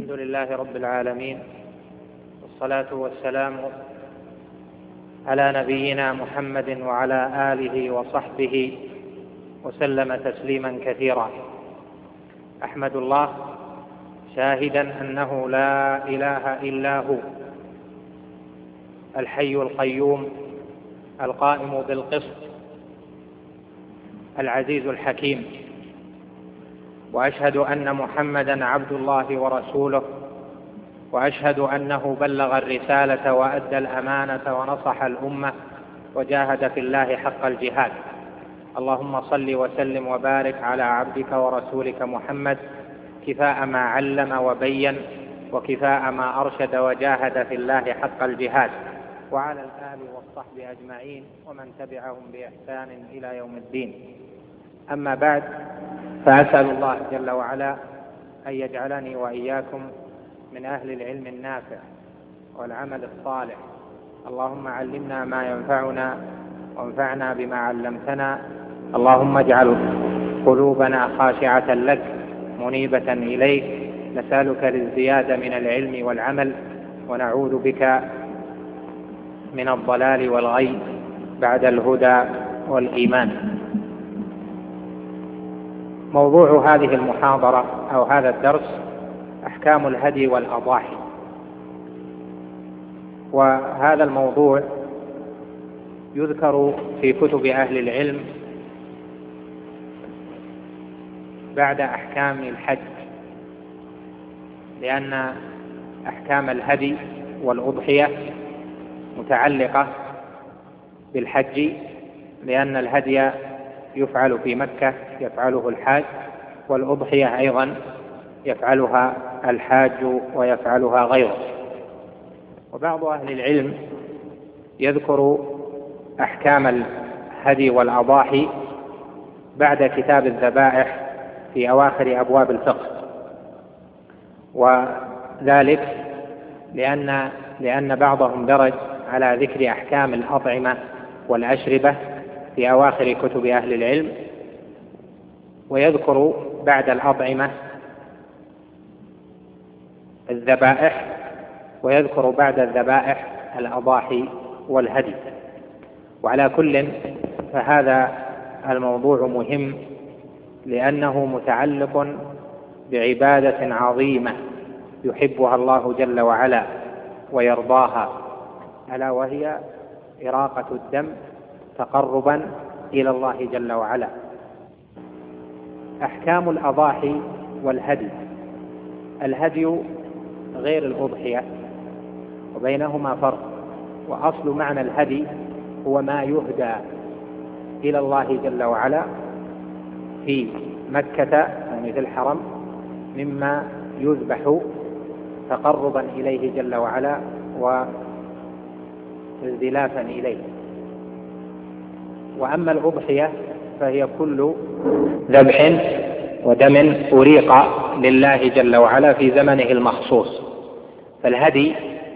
الحمد لله رب العالمين، والصلاة والسلام على نبينا محمد وعلى آله وصحبه وسلم تسليما كثيرا. أحمد الله شاهدا أنه لا إله إلا هو الحي القيوم القائم بالقسط العزيز الحكيم، وأشهد أن محمدا عبد الله ورسوله، وأشهد أنه بلغ الرسالة وأدى الأمانة ونصح الأمة وجاهد في الله حق الجهاد. اللهم صل وسلم وبارك على عبدك ورسولك محمد كفاء ما علم وبين، وكفاء ما أرشد وجاهد في الله حق الجهاد، وعلى الآل والصحب أجمعين ومن تبعهم بإحسان إلى يوم الدين. أما بعد، فأسأل الله جل وعلا أن يجعلني وإياكم من أهل العلم النافع والعمل الصالح. اللهم علمنا ما ينفعنا وانفعنا بما علمتنا. اللهم اجعل قلوبنا خاشعة لك منيبة إليك. نسألك الازدياد من العلم والعمل، ونعوذ بك من الضلال والغي بعد الهدى والإيمان. موضوع هذه المحاضرة أو هذا الدرس أحكام الهدي والأضاحي، وهذا الموضوع يذكر في كتب أهل العلم بعد أحكام الحج، لأن أحكام الهدي والأضحية متعلقة بالحج، لأن الهدي يفعل في مكة يفعله الحاج، والأضحية أيضا يفعلها الحاج ويفعلها غيره. وبعض أهل العلم يذكر أحكام الهدي والأضاحي بعد كتاب الذبائح في أواخر أبواب الفقه، وذلك لأن بعضهم درج على ذكر أحكام الأطعمة والأشربة في أواخر كتب أهل العلم، ويذكر بعد الأطعمة الذبائح، ويذكر بعد الذبائح الأضاحي والهدي. وعلى كل فهذا الموضوع مهم، لأنه متعلق بعبادة عظيمة يحبها الله جل وعلا ويرضاها، ألا وهي إراقة الدم تقربا إلى الله جل وعلا. أحكام الأضاحي والهدي: الهدي غير الأضحية، وبينهما فرق. وأصل معنى الهدي هو ما يهدى إلى الله جل وعلا في مكة، يعني في الحرم، مما يذبح تقربا إليه جل وعلا وانزلافا إليه. وأما الأضحية فهي كل ذبح ودم أريق لله جل وعلا في زمنه المخصوص. فالهدي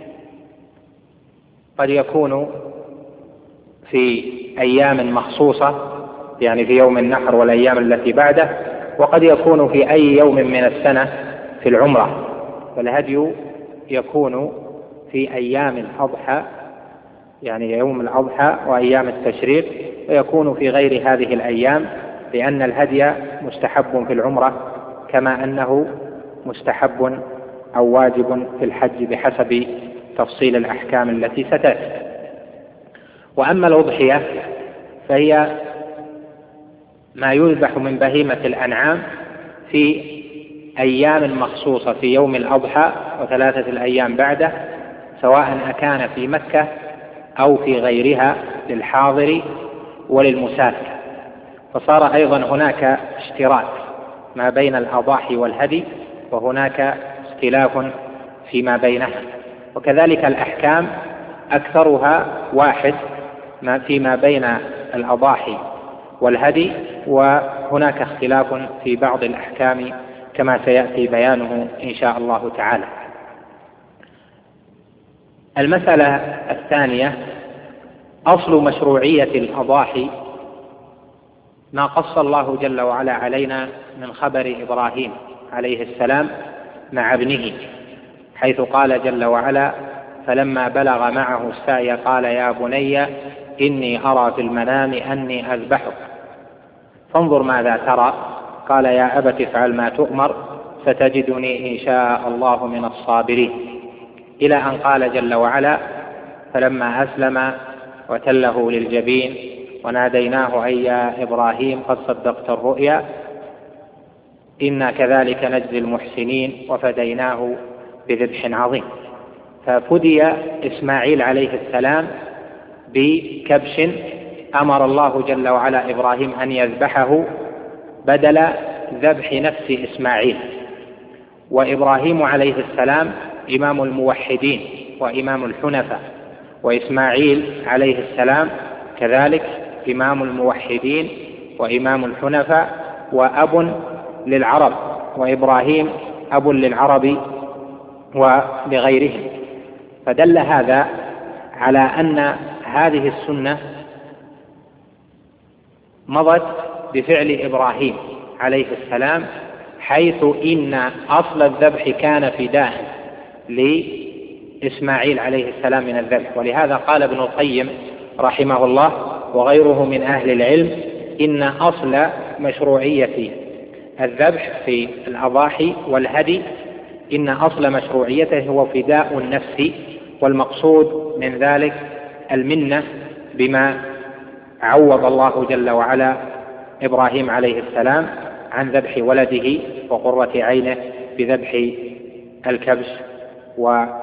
قد يكون في أيام مخصوصة، يعني في يوم النحر والأيام التي بعده، وقد يكون في أي يوم من السنة في العمرة. فالهدي يكون في أيام الأضحى، يعني يوم الأضحى وأيام التشريق، ويكون في غير هذه الأيام، لأن الهدي مستحب في العمرة كما أنه مستحب أو واجب في الحج بحسب تفصيل الأحكام التي ستأتي. وأما الأضحية فهي ما يذبح من بهيمة الأنعام في أيام مخصوصة، في يوم الأضحى وثلاثة الأيام بعده، سواء أكان في مكة أو في غيرها للحاضر وللمسافر. فصار أيضا هناك اشتراك ما بين الأضاحي والهدي، وهناك اختلاف فيما بينها. وكذلك الأحكام أكثرها واحد فيما بين الأضاحي والهدي، وهناك اختلاف في بعض الأحكام كما سيأتي بيانه إن شاء الله تعالى. المسألة الثانية: أصل مشروعية الأضاحي ما قص الله جل وعلا علينا من خبر إبراهيم عليه السلام مع ابنه حيث قال جل وعلا: فلما بلغ معه السعي قال يا بني إني أرى في المنام أني أذبحك فانظر ماذا ترى؟ قال يا أبت افعل ما تؤمر ستجدني إن شاء الله من الصابرين، إلى أن قال جل وعلا: فلما أسلم وتله للجبين وناديناه أي يا إبراهيم قد صدقت الرؤيا إنا كذلك نجزي المحسنين وفديناه بذبح عظيم. ففدي إسماعيل عليه السلام بكبش أمر الله جل وعلا إبراهيم أن يذبحه بدل ذبح نفس إسماعيل. وإبراهيم عليه السلام إمام الموحدين وإمام الحنفاء، وإسماعيل عليه السلام كذلك إمام الموحدين وإمام الحنفاء وأب للعرب، وإبراهيم أب للعرب ولغيرهم. فدل هذا على أن هذه السنة مضت بفعل إبراهيم عليه السلام، حيث إن أصل الذبح كان فداء لإسماعيل عليه السلام من الذبح. ولهذا قال ابن القيم رحمه الله وغيره من أهل العلم إن أصل مشروعية الذبح في الأضاحي والهدي إن أصل مشروعيته هو فداء النفس، والمقصود من ذلك المنة بما عوض الله جل وعلا إبراهيم عليه السلام عن ذبح ولده وقرة عينه بذبح الكبش وما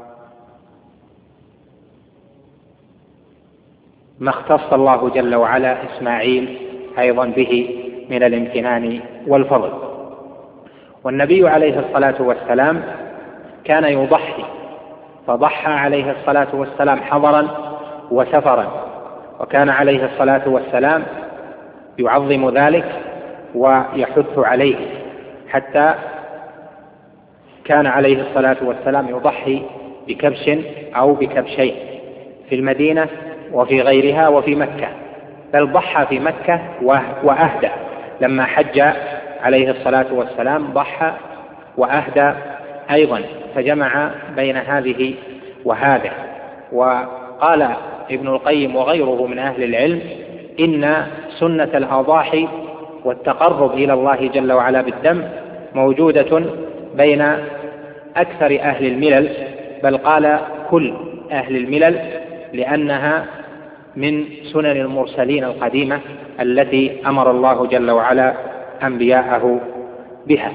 اختص الله جل وعلا إسماعيل أيضا به من الامتنان والفضل. والنبي عليه الصلاة والسلام كان يضحي، فضحى عليه الصلاة والسلام حضرا وسفرا، وكان عليه الصلاة والسلام يعظم ذلك ويحث عليه، حتى كان عليه الصلاة والسلام يضحي بكبش أو بكبشين في المدينة وفي غيرها وفي مكة، بل ضحى في مكة وأهدى لما حج عليه الصلاة والسلام، ضحى وأهدى أيضا، فجمع بين هذه وهذا. وقال ابن القيم وغيره من أهل العلم إن سنة الأضاحي والتقرب إلى الله جل وعلا بالدم موجودة بين أكثر أهل الملل، بل قال كل أهل الملل، لأنها من سنن المرسلين القديمة التي أمر الله جل وعلا أنبياءه بها.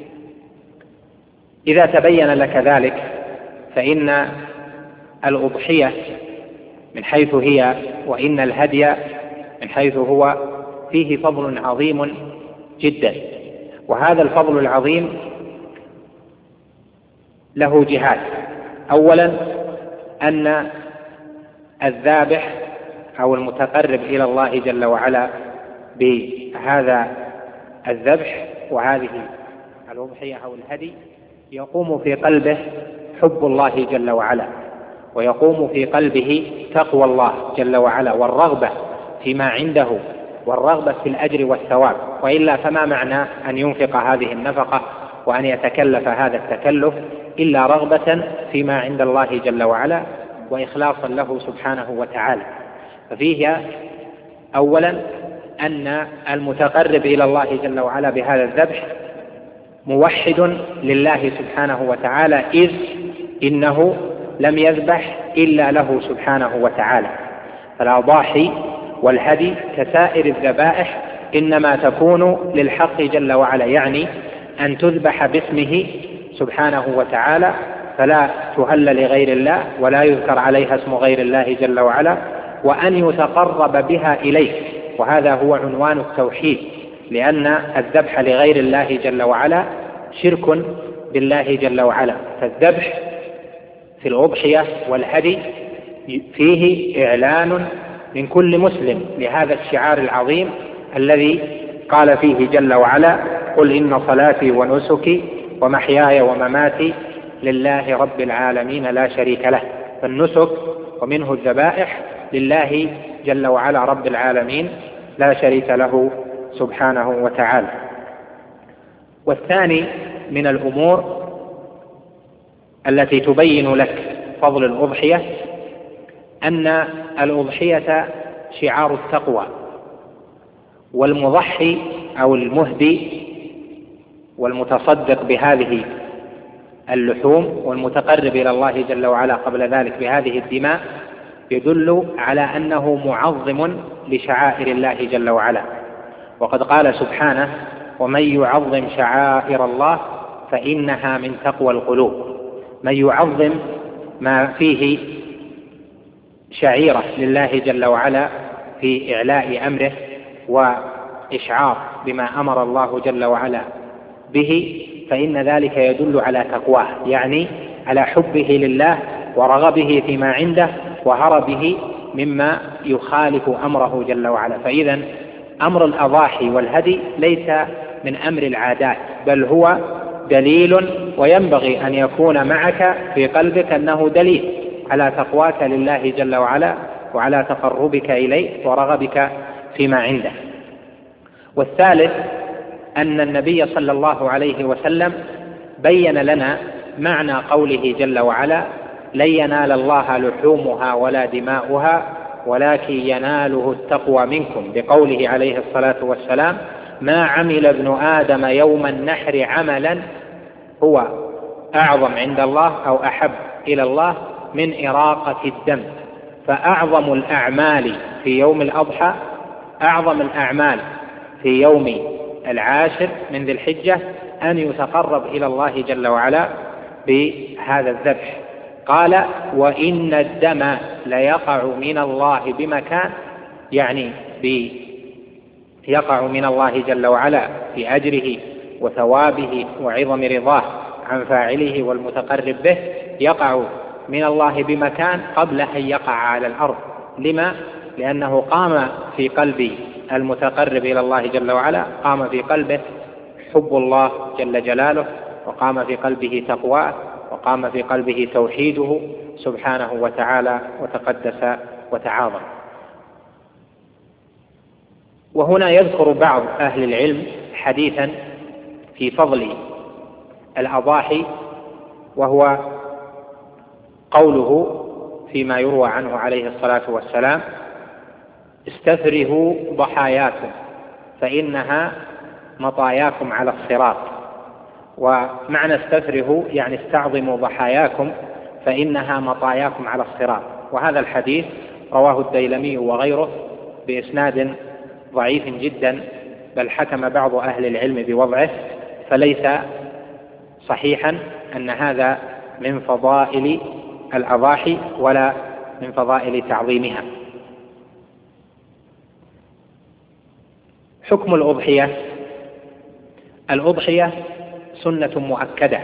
إذا تبين لك ذلك فإن الأضحية من حيث هي وإن الهدي من حيث هو فيه فضل عظيم جدا، وهذا الفضل العظيم له جهات. أولا أن الذابح أو المتقرب إلى الله جل وعلا بهذا الذبح وهذه الأضحية أو الهدي يقوم في قلبه حب الله جل وعلا، ويقوم في قلبه تقوى الله جل وعلا والرغبة فيما عنده والرغبة في الأجر والثواب، وإلا فما معنى أن ينفق هذه النفقة وأن يتكلف هذا التكلف إلا رغبة فيما عند الله جل وعلا وإخلاصا له سبحانه وتعالى. ففيه أولا أن المتقرب إلى الله جل وعلا بهذا الذبح موحد لله سبحانه وتعالى، إذ إنه لم يذبح إلا له سبحانه وتعالى. فالأضاحي والهدي كسائر الذبائح إنما تكون للحق جل وعلا، يعني أن تذبح باسمه سبحانه وتعالى، فلا تهل لغير الله ولا يذكر عليها اسم غير الله جل وعلا، وأن يتقرب بها إليه، وهذا هو عنوان التوحيد، لأن الذبح لغير الله جل وعلا شرك بالله جل وعلا. فالذبح في الأضحية والهدي فيه إعلان من كل مسلم لهذا الشعار العظيم الذي قال فيه جل وعلا: قل إن صلاتي ونسكي ومحياي ومماتي لله رب العالمين لا شريك له. فالنسك ومنه الذبائح لله جل وعلا رب العالمين لا شريك له سبحانه وتعالى. والثاني من الأمور التي تبين لك فضل الأضحية أن الأضحية شعار التقوى، والمضحي أو المهدي والمتصدق بهذه اللحوم والمتقرب إلى الله جل وعلا قبل ذلك بهذه الدماء يدل على أنه معظم لشعائر الله جل وعلا. وقد قال سبحانه: ومن يعظم شعائر الله فإنها من تقوى القلوب. من يعظم ما فيه شعيرة لله جل وعلا في إعلاء أمره وإشعار بما أمر الله جل وعلا به، فإن ذلك يدل على تقواه، يعني على حبه لله ورغبه فيما عنده وهربه مما يخالف أمره جل وعلا. فإذا أمر الأضاحي والهدي ليس من أمر العادات، بل هو دليل، وينبغي أن يكون معك في قلبك أنه دليل على تقواك لله جل وعلا وعلى تقربك إليه ورغبك فيما عنده. والثالث أن النبي صلى الله عليه وسلم بين لنا معنى قوله جل وعلا: لن ينال الله لحومها ولا دماؤها ولكن يناله التقوى منكم، بقوله عليه الصلاة والسلام: ما عمل ابن آدم يوم النحر عملا هو أعظم عند الله أو أحب إلى الله من إراقة الدم. فأعظم الأعمال في يوم الأضحى، أعظم الأعمال في يوم العاشر من ذي الحجة أن يتقرب إلى الله جل وعلا بهذا الذبح. قال: وإن الدم ليقع من الله بمكان، يعني يقع من الله جل وعلا في أجره وثوابه وعظم رضاه عن فاعله والمتقرب به، يقع من الله بمكان قبل أن يقع على الأرض. لما؟ لأنه قام في قلب المتقرب إلى الله جل وعلا، قام في قلبه حب الله جل جلاله، وقام في قلبه تقواه، وقام في قلبه توحيده سبحانه وتعالى وتقدس وتعاظم. وهنا يذكر بعض أهل العلم حديثا في فضل الأضاحي، وهو قوله فيما يروى عنه عليه الصلاة والسلام: استفرهوا ضحاياكم فإنها مطاياكم على الصراط. ومعنى استفرهوا يعني استعظموا ضحاياكم فإنها مطاياكم على الصراط. وهذا الحديث رواه الديلمي وغيره بإسناد ضعيف جدا، بل حكم بعض أهل العلم بوضعه، فليس صحيحا أن هذا من فضائل الأضاحي ولا من فضائل تعظيمها. حكم الأضحية: الأضحية سنة مؤكدة،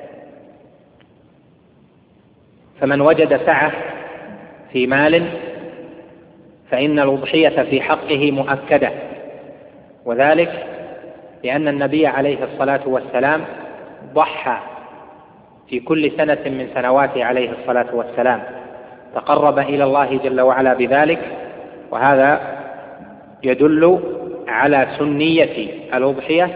فمن وجد سعة في مال فإن الأضحية في حقه مؤكدة، وذلك لأن النبي عليه الصلاة والسلام ضحى في كل سنة من سنواته عليه الصلاة والسلام، تقرب إلى الله جل وعلا بذلك، وهذا يدل على سنية الأضحية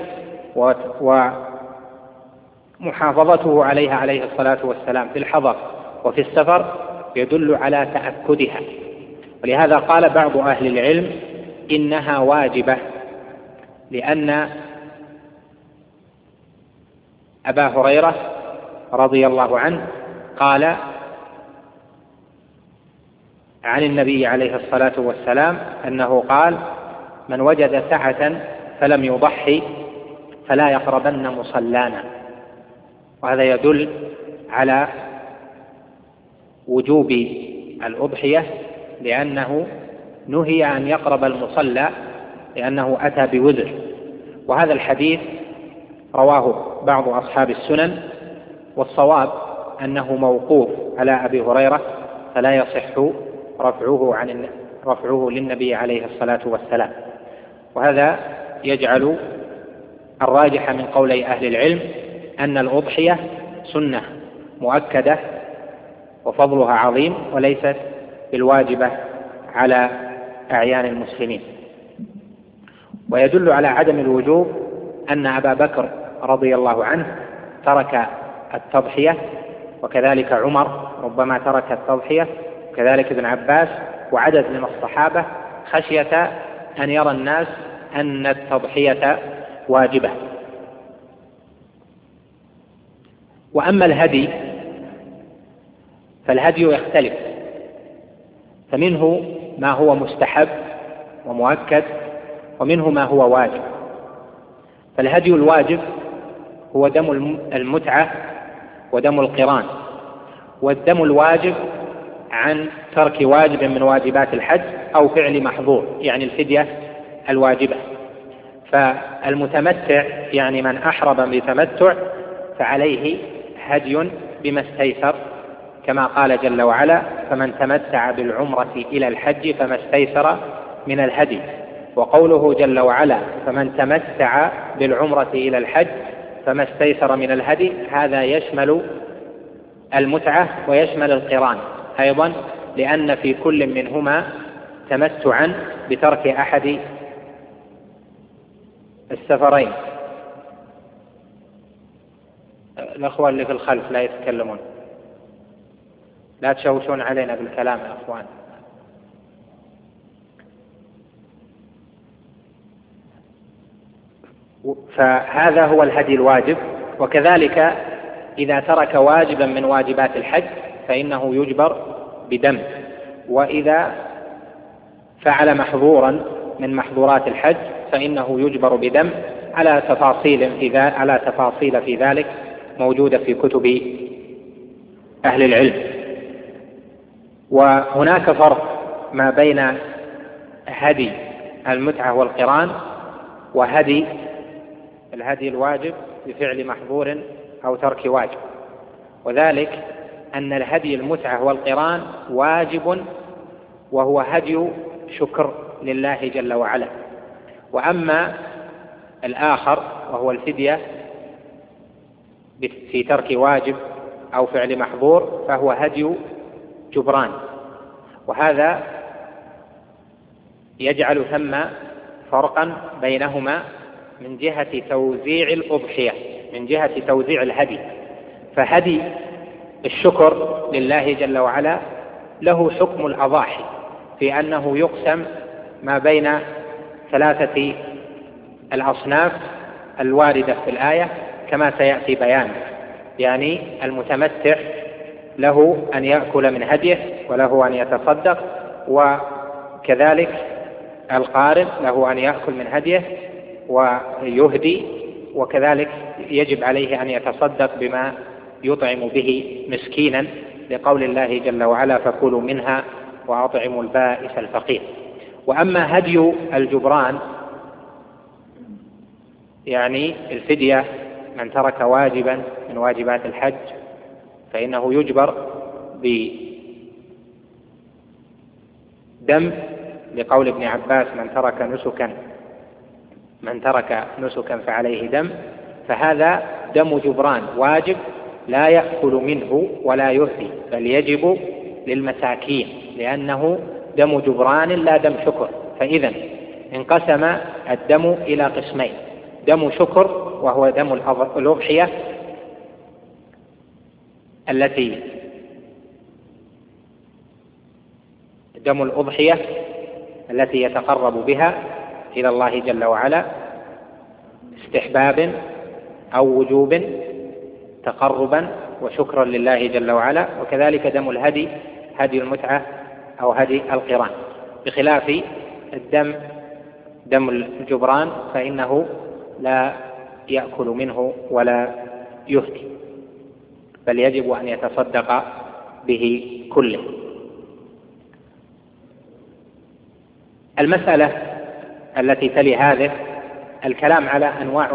ومحافظته عليها عليه الصلاة والسلام في الحضر وفي السفر يدل على تأكدها. ولهذا قال بعض أهل العلم إنها واجبة، لأن أبا هريرة رضي الله عنه قال عن النبي عليه الصلاة والسلام أنه قال: من وجد سعة فلم يضحي فلا يقربن مصلانا. وهذا يدل على وجوب الأضحية، لأنه نهي أن يقرب المصلى لأنه أتى بوزر. وهذا الحديث رواه بعض أصحاب السنن، والصواب أنه موقوف على أبي هريرة، فلا يصح رفعه للنبي عليه الصلاة والسلام. وهذا يجعل الراجح من قولي أهل العلم أن الأضحية سنة مؤكدة وفضلها عظيم، وليست بالواجبة على أعيان المسلمين. ويدل على عدم الوجوب أن أبا بكر رضي الله عنه ترك التضحية وكذلك عمر ربما ترك التضحية، وكذلك ابن عباس وعدد من الصحابة خشية أن يرى الناس أن التضحية واجبة. وأما الهدي فالهدي يختلف، فمنه ما هو مستحب ومؤكد، ومنه ما هو واجب. فالهدي الواجب هو دم المتعة ودم القران، والدم الواجب عن ترك واجب من واجبات الحج أو فعل محظور، يعني الفدية الواجبة. فالمتمتع يعني من أحرم بتمتع فعليه هدي بما استيسر، كما قال جل وعلا: فمن تمتع بالعمرة إلى الحج فما استيسر من الهدي. وقوله جل وعلا: فمن تمتع بالعمرة إلى الحج فما استيسر من الهدي، هذا يشمل المتعة ويشمل القران أيضا، لأن في كل منهما تمتعا بترك أحد السفرين. الأخوة اللي في الخلف لا يتكلمون، لا تشوشون علينا بالكلام يا أخوان. فهذا هو الهدي الواجب. وكذلك إذا ترك واجبا من واجبات الحج فإنه يجبر بدم، وإذا فعل محظورا من محظورات الحج فإنه يجبر بدم، على تفاصيل في ذلك موجودة في كتب أهل العلم. وهناك فرق ما بين هدي المتعة والقران وهدي الهدي الواجب بفعل محظور أو ترك واجب، وذلك أن الهدي المتعة والقران واجب، وهو هدي شكر لله جل وعلا. وأما الآخر وهو الفدية في ترك واجب أو فعل محظور فهو هدي جبران، وهذا يجعل ثم فرقا بينهما من جهة توزيع الأضحية، من جهة توزيع الهدي. فهدي الشكر لله جل وعلا له حكم الأضاحي في أنه يقسم ما بين ثلاثة الأصناف الواردة في الآية كما سيأتي بيانه، يعني المتمتع له أن يأكل من هديه وله أن يتصدق، وكذلك القارن له أن يأكل من هديه ويهدي، وكذلك يجب عليه أن يتصدق بما يطعم به مسكينا، لقول الله جل وعلا: فكلوا منها وأطعموا البائس الفقير. وأما هدي الجبران يعني الفدية، من ترك واجبا من واجبات الحج فإنه يجبر بدم، لقول ابن عباس: من ترك نسكا فعليه دم. فهذا دم جبران واجب لا يأكل منه ولا يهدي، بل يجب للمساكين، لأنه دم جبران لا دم شكر. فإذا انقسم الدم إلى قسمين: دم شكر وهو دم الأضحية التي يتقرب بها إلى الله جل وعلا استحبابا أو وجوب، تقربا وشكرا لله جل وعلا. وكذلك دم الهدي، هدي المتعة أو هدي القران، بخلاف دم الجبران فإنه لا يأكل منه ولا يهدي، بل يجب أن يتصدق به كله. المسألة التي تلي هذه الكلام على أنواع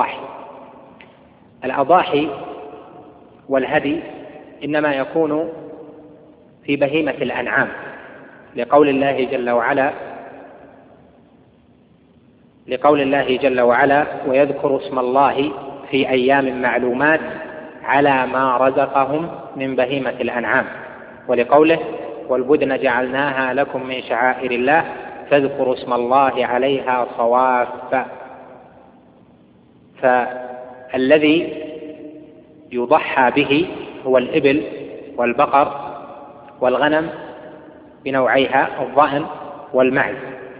الأضاحي والهدي إنما يكون في بهيمة الأنعام، لقول الله جل وعلا: ويذكر اسم الله في أيام معلومات على ما رزقهم من بهيمة الأنعام، ولقوله: والبدن جعلناها لكم من شعائر الله فاذكروا اسم الله عليها صواف. فالذي يضحى به هو الإبل والبقر والغنم بنوعيها الضأن والمعز.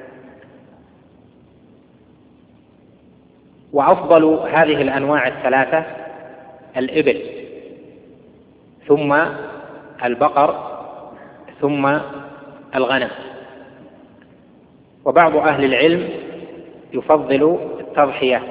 وأفضل هذه الأنواع الثلاثة الإبل، ثم البقر، ثم الغنم. وبعض أهل العلم يفضل التضحية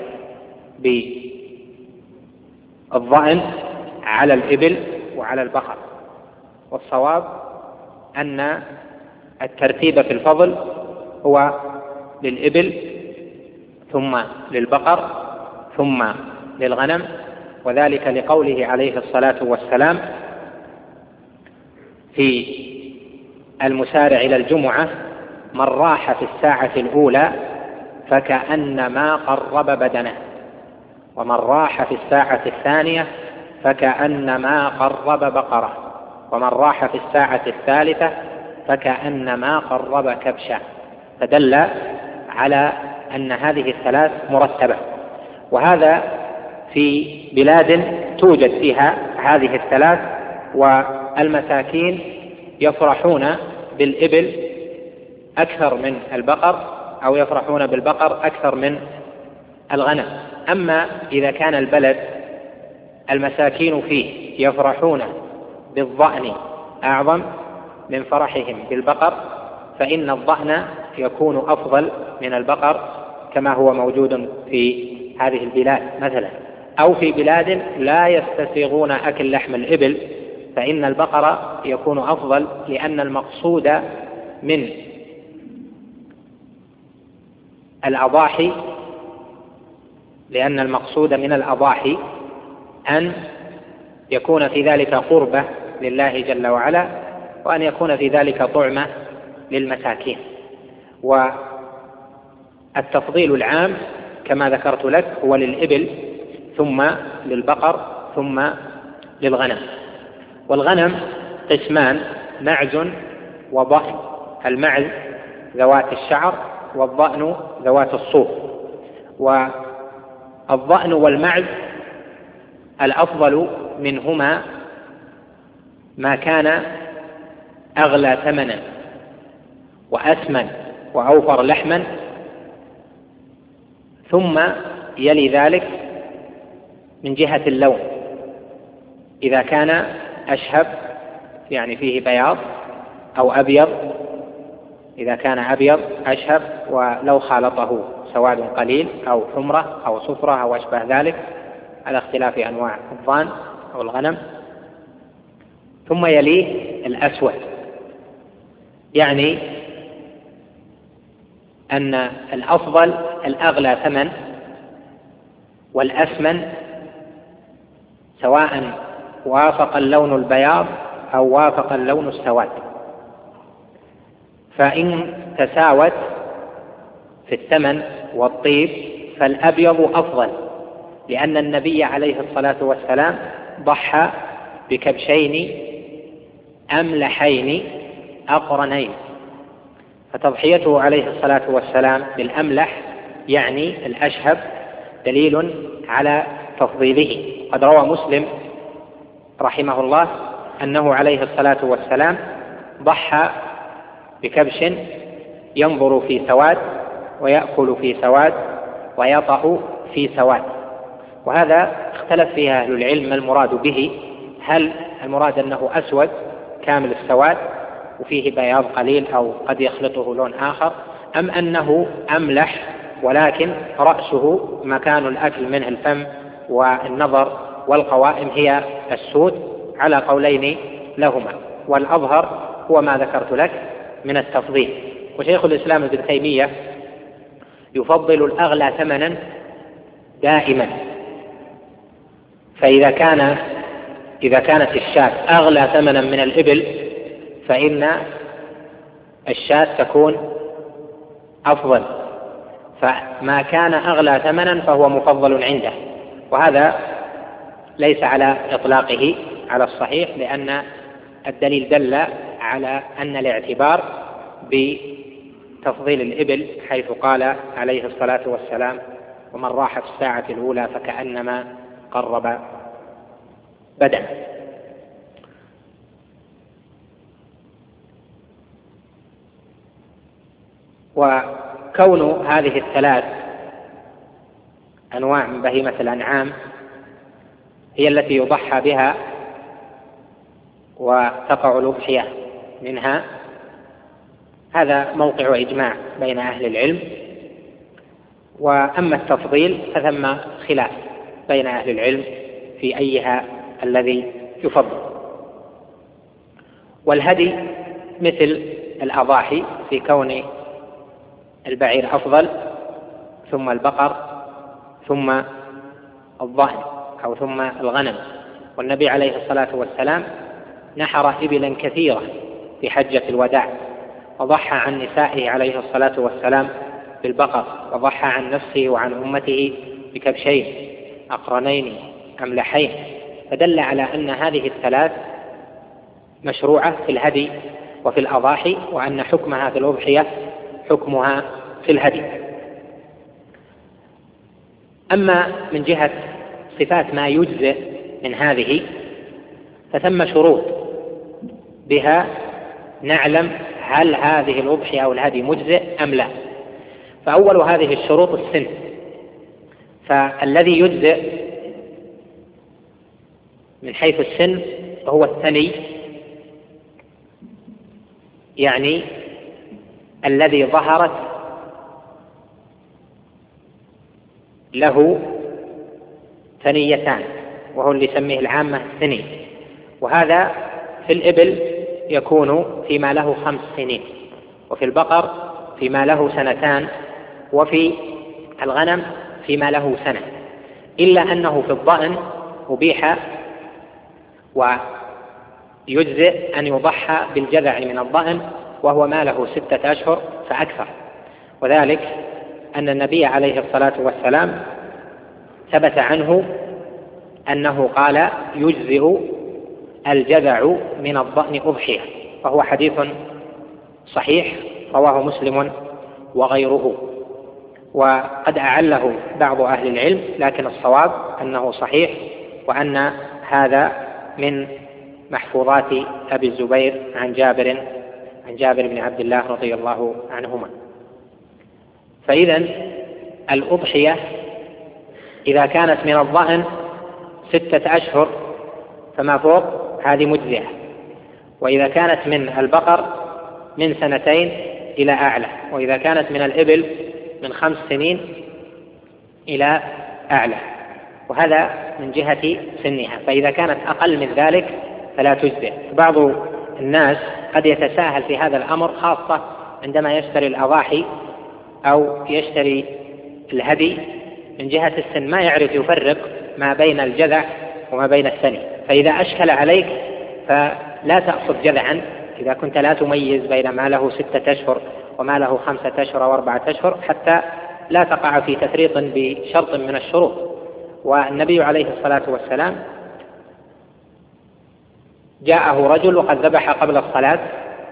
بالضأن على الإبل وعلى البقر، والصواب أن الترتيب في الفضل هو للإبل ثم للبقر ثم للغنم، وذلك لقوله عليه الصلاة والسلام في المسارع إلى الجمعة: من راح في الساعة الأولى فكأنما قرب بدنه، ومن راح في الساعة الثانية فكأنما قرب بقرة، ومن راح في الساعة الثالثة فكأنما قرب كبشا. فدل على أن هذه الثلاث مرتبة، وهذا في بلاد توجد فيها هذه الثلاث، والمساكين يفرحون بالإبل أكثر من البقر، أو يفرحون بالبقر أكثر من الغنم. أما إذا كان البلد المساكين فيه يفرحون بالضأن أعظم من فرحهم بالبقر، فإن الضأن يكون أفضل من البقر، كما هو موجود في هذه البلاد مثلا. أو في بلاد لا يستسيغون أكل لحم الإبل، فإن البقر يكون أفضل، لأن المقصود من الأضاحي أن يكون في ذلك قربة لله جل وعلا، وأن يكون في ذلك طعمة للمساكين. والتفضيل العام كما ذكرت لك هو للإبل ثم للبقر ثم للغنم. والغنم قسمان: معز وضأن. المعز ذوات الشعر، والضأن ذوات الصوف. والضأن والمعز الأفضل منهما ما كان أغلى ثمنا وأثمن وأوفر لحما، ثم يلي ذلك من جهة اللون، إذا كان أشهب يعني فيه بياض، أو أبيض إذا كان أبيض أشهب، ولو خالطه سواد قليل أو حمرة أو صفرة أو أشبه ذلك، على اختلاف أنواع الضأن أو الغنم. ثم يليه الأسود، يعني أن الأفضل الأغلى ثمن والأثمن، سواء وافق اللون البياض أو وافق اللون السواد. فإن تساوت في الثمن والطيب فالأبيض أفضل، لأن النبي عليه الصلاة والسلام ضحى بكبشين أملحين أقرنين، فتضحيته عليه الصلاة والسلام بالأملح يعني الأشهب دليل على تفضيله. قد روى مسلم رحمه الله أنه عليه الصلاة والسلام ضحى بكبش ينظر في سواد ويأكل في سواد ويطأ في سواد. وهذا اختلف فيه أهل العلم ما المراد به، هل المراد أنه أسود كامل السواد وفيه بياض قليل أو قد يخلطه لون آخر، أم أنه أملح ولكن رأسه مكان الأكل منه الفم والنظر والقوائم هي السود، على قولين لهما، والأظهر هو ما ذكرت لك من التفضيل. وشيخ الإسلام ابن تيمية يفضل الأغلى ثمنا دائما، فإذا كانت الشاة أغلى ثمنا من الإبل فإن الشاة تكون أفضل، فما كان أغلى ثمنا فهو مفضل عنده. وهذا ليس على إطلاقه على الصحيح، لأن الدليل دل على أن الاعتبار بتفضيل الإبل، حيث قال عليه الصلاة والسلام: ومن راح في الساعة الأولى فكأنما قرب بدن. وكون هذه الثلاث أنواع من بهيمة الأنعام هي التي يضحى بها وتقع الأضحية منها، هذا موقع إجماع بين أهل العلم. وأما التفضيل فثم خلاف بين أهل العلم في أيها الذي يفضل. والهدي مثل الأضاحي في كون البعير أفضل، ثم البقر، ثم الضأن أو ثم الغنم. والنبي عليه الصلاة والسلام نحر إبلا كثيرة في حجة الوداع، وضحى عن نسائه عليه الصلاة والسلام بالبقر، وضحى عن نفسه وعن أمته بكبشين أقرنين أملحين، فدل على أن هذه الثلاث مشروعة في الهدي وفي الأضاحي، وأن حكمها في الأضحية حكمها في الهدي. أما من جهة صفات ما يجزئ من هذه فثم شروط بها نعلم هل هذه الأضحية أو الهدي مجزئ أم لا. فأول هذه الشروط السن، فالذي يجزئ من حيث السن هو الثني، يعني الذي ظهرت له ثنيتان، وهو اللي يسميه العامة الثني. وهذا في الإبل يكون فيما له 5 سنين، وفي البقر فيما له 2 سنين، وفي الغنم فيما له 1 سنة، إلا أنه في الضأن أبيح ويجزئ أن يضحى بالجذع من الضأن وهو ما له 6 أشهر فأكثر. وذلك أن النبي عليه الصلاة والسلام ثبت عنه أنه قال يجزئ الجذع من الضأن أضحية، وهو حديث صحيح رواه مسلم وغيره. وقد أعله بعض أهل العلم، لكن الصواب أنه صحيح، وأن هذا من محفوظات أبي الزبير عن جابر بن عبد الله رضي الله عنهما. فإذا الأضحية إذا كانت من الضأن 6 أشهر فما فوق هذه مجزئة، وإذا كانت من البقر من 2 إلى أعلى، وإذا كانت من الإبل من 5 سنين إلى أعلى، وهذا من جهة سنها. فإذا كانت أقل من ذلك فلا تجزئ. بعض الناس قد يتساهل في هذا الأمر، خاصة عندما يشتري الأضاحي أو يشتري الهدي من جهة السن، ما يعرف يفرق ما بين الجذع وما بين الثني. فإذا أشكل عليك فلا تأخذ جذعا إذا كنت لا تميز بين ما له 6 أشهر وما له 5 أشهر أو 4 أشهر، حتى لا تقع في تفريط بشرط من الشروط. والنبي عليه الصلاة والسلام جاءه رجل وقد ذبح قبل الصلاة،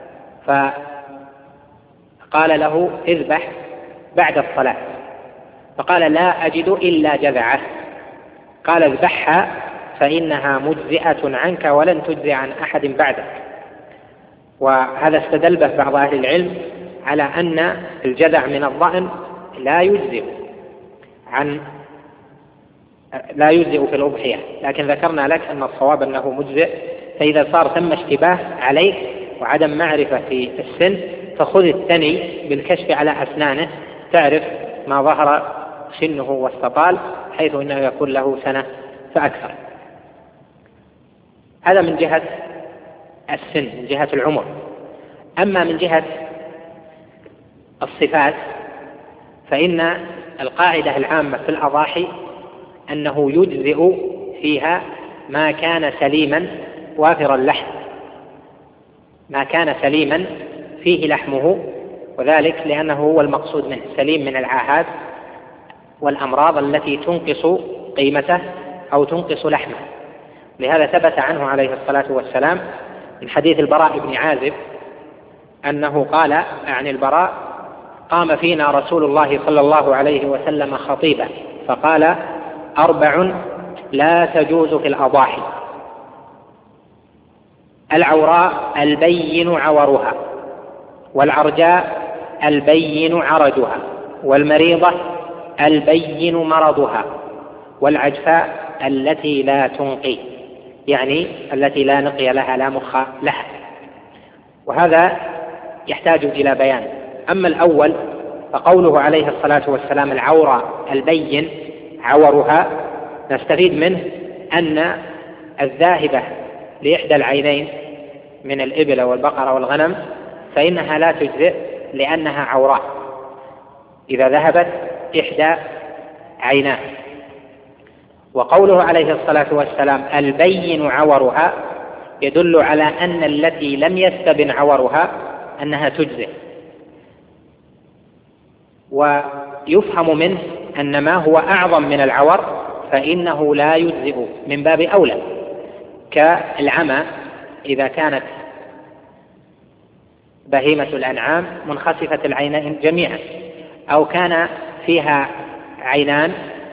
فقال له اذبح بعد الصلاة، فقال لا أجد إلا جذعه. قال اذبحها فإنها مجزئة عنك ولن تجزئ عن أحد بعدك. وهذا استدل به بعض أهل العلم على أن الجذع من الضأن لا يجزئ في الأضحية، لكن ذكرنا لك أن الصواب أنه مجزئ. فإذا صار ثم اشتباه عليك وعدم معرفة في السن فخذ الثني بالكشف على أسنانه تعرف ما ظهر سنه واستطال، حيث إنه يكون له 1 سنة فأكثر. هذا من جهة السن، من جهة العمر. أما من جهة الصفات فإن القاعدة العامة في الأضاحي أنه يجزئ فيها ما كان سليما وافر اللحم، ما كان سليما فيه لحمه، وذلك لأنه هو المقصود منه، سليم من العاهات والأمراض التي تنقص قيمته أو تنقص لحمه. لهذا ثبت عنه عليه الصلاة والسلام من حديث البراء بن عازب أنه قال عن البراء قام فينا رسول الله صلى الله عليه وسلم خطيبا فقال 4 لا تجوز في الأضاحي: العوراء البين عورها، والعرجاء البين عرجها، والمريضة البين مرضها، والعجفاء التي لا تنقي، يعني التي لا نقي لها لا مخ لها. وهذا يحتاج إلى بيان. أما الأول فقوله عليه الصلاة والسلام العورة البين عورها، نستفيد منه أن الذاهبة لإحدى العينين من الإبل والبقرة والغنم فإنها لا تجزئ لأنها عوراء إذا ذهبت إحدى عيناه. وقوله عليه الصلاة والسلام البين عورها يدل على أن التي لم يستبن عورها أنها تجزئ. ويفهم منه أن ما هو أعظم من العور فإنه لا يجزئ من باب أولى، كالعمى إذا كانت بهيمة الأنعام منخسفة العينين جميعا، أو كان فيها عينان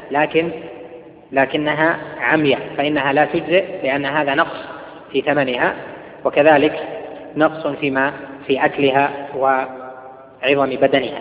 لكنها عمياء فإنها لا تجزئ، لأن هذا نقص في ثمنها، وكذلك نقص في أكلها وعظم بدنها.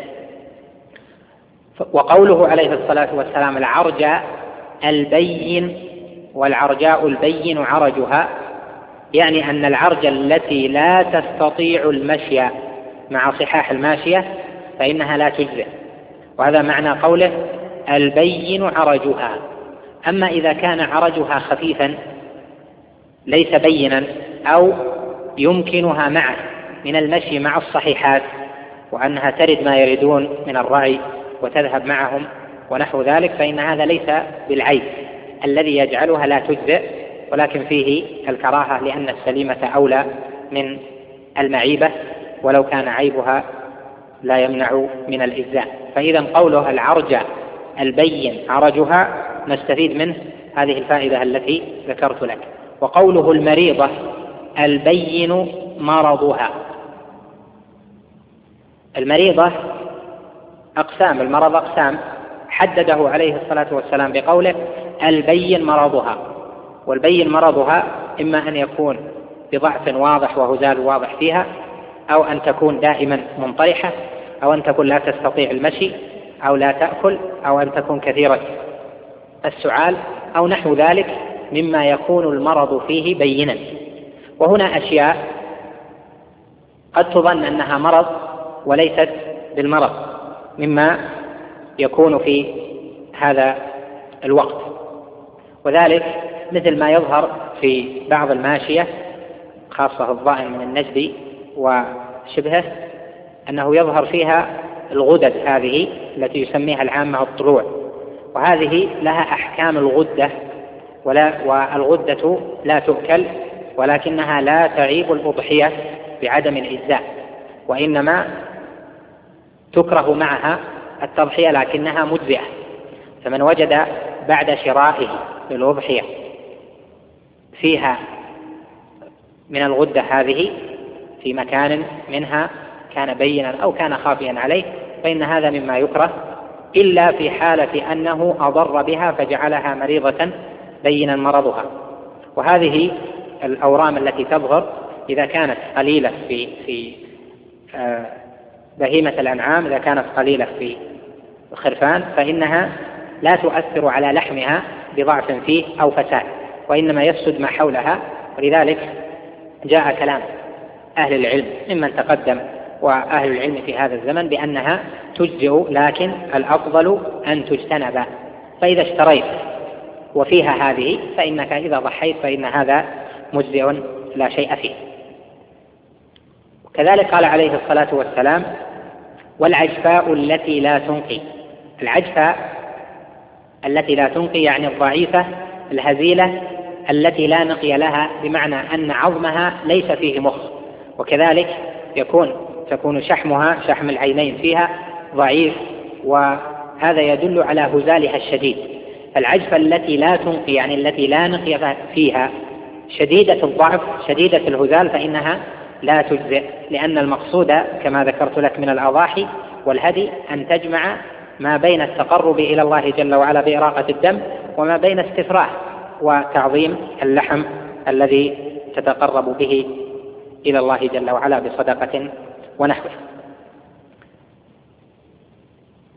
وقوله عليه الصلاة والسلام العرجاء البين، والعرجاء البين عرجها، يعني أن العرج التي لا تستطيع المشي مع صحاح الماشية فإنها لا تجزئ، وهذا معنى قوله البين عرجها. أما إذا كان عرجها خفيفا ليس بينا أو يمكنها معه من المشي مع الصحيحات، وأنها ترد ما يردون من الرعي وتذهب معهم ونحو ذلك، فإن هذا ليس بالعيب الذي يجعلها لا تجزئ، ولكن فيه الكراهة، لأن السليمة أولى من المعيبة ولو كان عيبها لا يمنع من الإجزاء. فإذا قوله العرج البين عرجها نستفيد منه هذه الفائدة التي ذكرت لك. وقوله المريضة البين مرضها، المريضة أقسام، المرض أقسام حدده عليه الصلاة والسلام بقوله البين مرضها. والبين مرضها إما أن يكون بضعف واضح وهزال واضح فيها، أو أن تكون دائما منطرحة، أو أن تكون لا تستطيع المشي، أو لا تأكل، أو أن تكون كثيرة السعال، أو نحو ذلك مما يكون المرض فيه بينا. وهنا أشياء قد تظن أنها مرض وليست بالمرض مما يكون في هذا الوقت، وذلك مثل ما يظهر في بعض الماشية خاصة الضائن من النجد وشبهه، أنه يظهر فيها الغدد هذه التي يسميها العامة الطلوع، وهذه لها أحكام الغدة، والغدة لا تؤكل، ولكنها لا تعيب الأضحية بعدم الإجزاء، وإنما تكره معها التضحية لكنها مجزئة. فمن وجد بعد شرائه للأضحية فيها من الغدة هذه في مكان منها كان بينا أو كان خافيا عليه فإن هذا مما يكره، إلا في حالة أنه أضر بها فجعلها مريضة بينا مرضها. وهذه الأورام التي تظهر إذا كانت قليلة في بهيمة الأنعام، إذا كانت قليلة في الخرفان فإنها لا تؤثر على لحمها بضعف فيه أو فساد، وإنما يفسد ما حولها. ولذلك جاء كلام أهل العلم ممن تقدم وأهل العلم في هذا الزمن بأنها تجزئ، لكن الأفضل أن تجتنب. فإذا اشتريت وفيها هذه فإنك إذا ضحيت فإن هذا مجزئ لا شيء فيه. كذلك قال عليه الصلاة والسلام والعجفاء التي لا تنقي. العجفاء التي لا تنقي يعني الضعيفة الهزيلة التي لا نقي لها، بمعنى أن عظمها ليس فيه مخ، وكذلك تكون شحمها شحم العينين فيها ضعيف، وهذا يدل على هزالها الشديد. العجفة التي لا تنقي يعني التي لا نقي فيها شديدة الضعف شديدة الهزال فإنها لا تجزئ، لأن المقصود كما ذكرت لك من الأضاحي والهدي أن تجمع ما بين التقرب إلى الله جل وعلا بإراقة الدم وما بين استفراغ وتعظيم اللحم الذي تتقرب به إلى الله جل وعلا بصدقة ونحوه.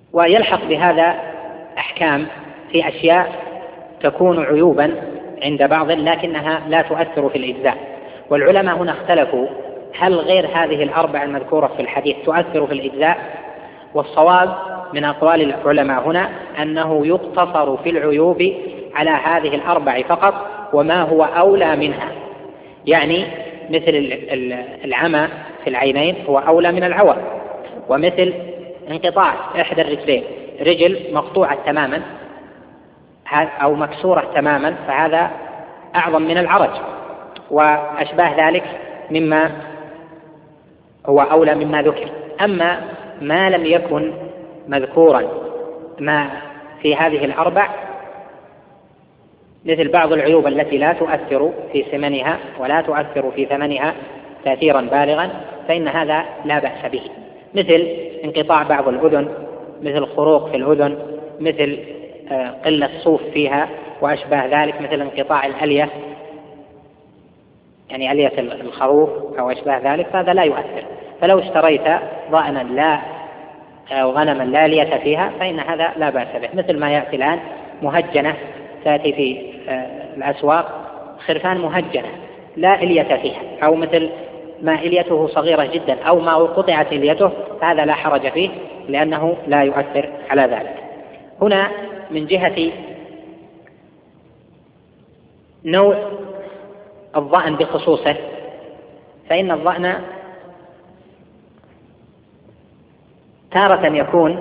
ويلحق بهذا أحكام في أشياء تكون عيوبا عند بعض لكنها لا تؤثر في الإجزاء. والعلماء هنا اختلفوا هل غير هذه الأربع المذكورة في الحديث تؤثر في الإجزاء؟ والصواب من أقوال العلماء هنا أنه يقتصر في العيوب على هذه الأربع فقط وما هو أولى منها، يعني مثل العمى في العينين هو أولى من العوى، ومثل انقطاع إحدى الرجلين، رجل مقطوعة تماما أو مكسورة تماما فهذا أعظم من العرج، وأشباه ذلك مما هو أولى مما ذكر. أما ما لم يكن مذكورا ما في هذه الأربع مثل بعض العيوب التي لا تؤثر في ثمنها ولا تؤثر في ثمنها تأثيرا بالغا فإن هذا لا بأس به، مثل انقطاع بعض الأذن، مثل خروق في الأذن، مثل قلة صوف فيها وأشباه ذلك، مثل انقطاع الألية يعني ألية الخروف أو أشباه ذلك، فهذا لا يؤثر. فلو اشتريت ضأنا لا أو غنما لا لية فيها فإن هذا لا بأس به، مثل ما يأتي الآن مهجنة تأتي في الأسواق خرفان مهجنة لا إلية فيها، أو مثل ما إليته صغيرة جدا أو ما قطعت إليته فهذا لا حرج فيه لأنه لا يؤثر على ذلك. هنا من جهة نوع الضأن بخصوصه، فإن الضأن تارة يكون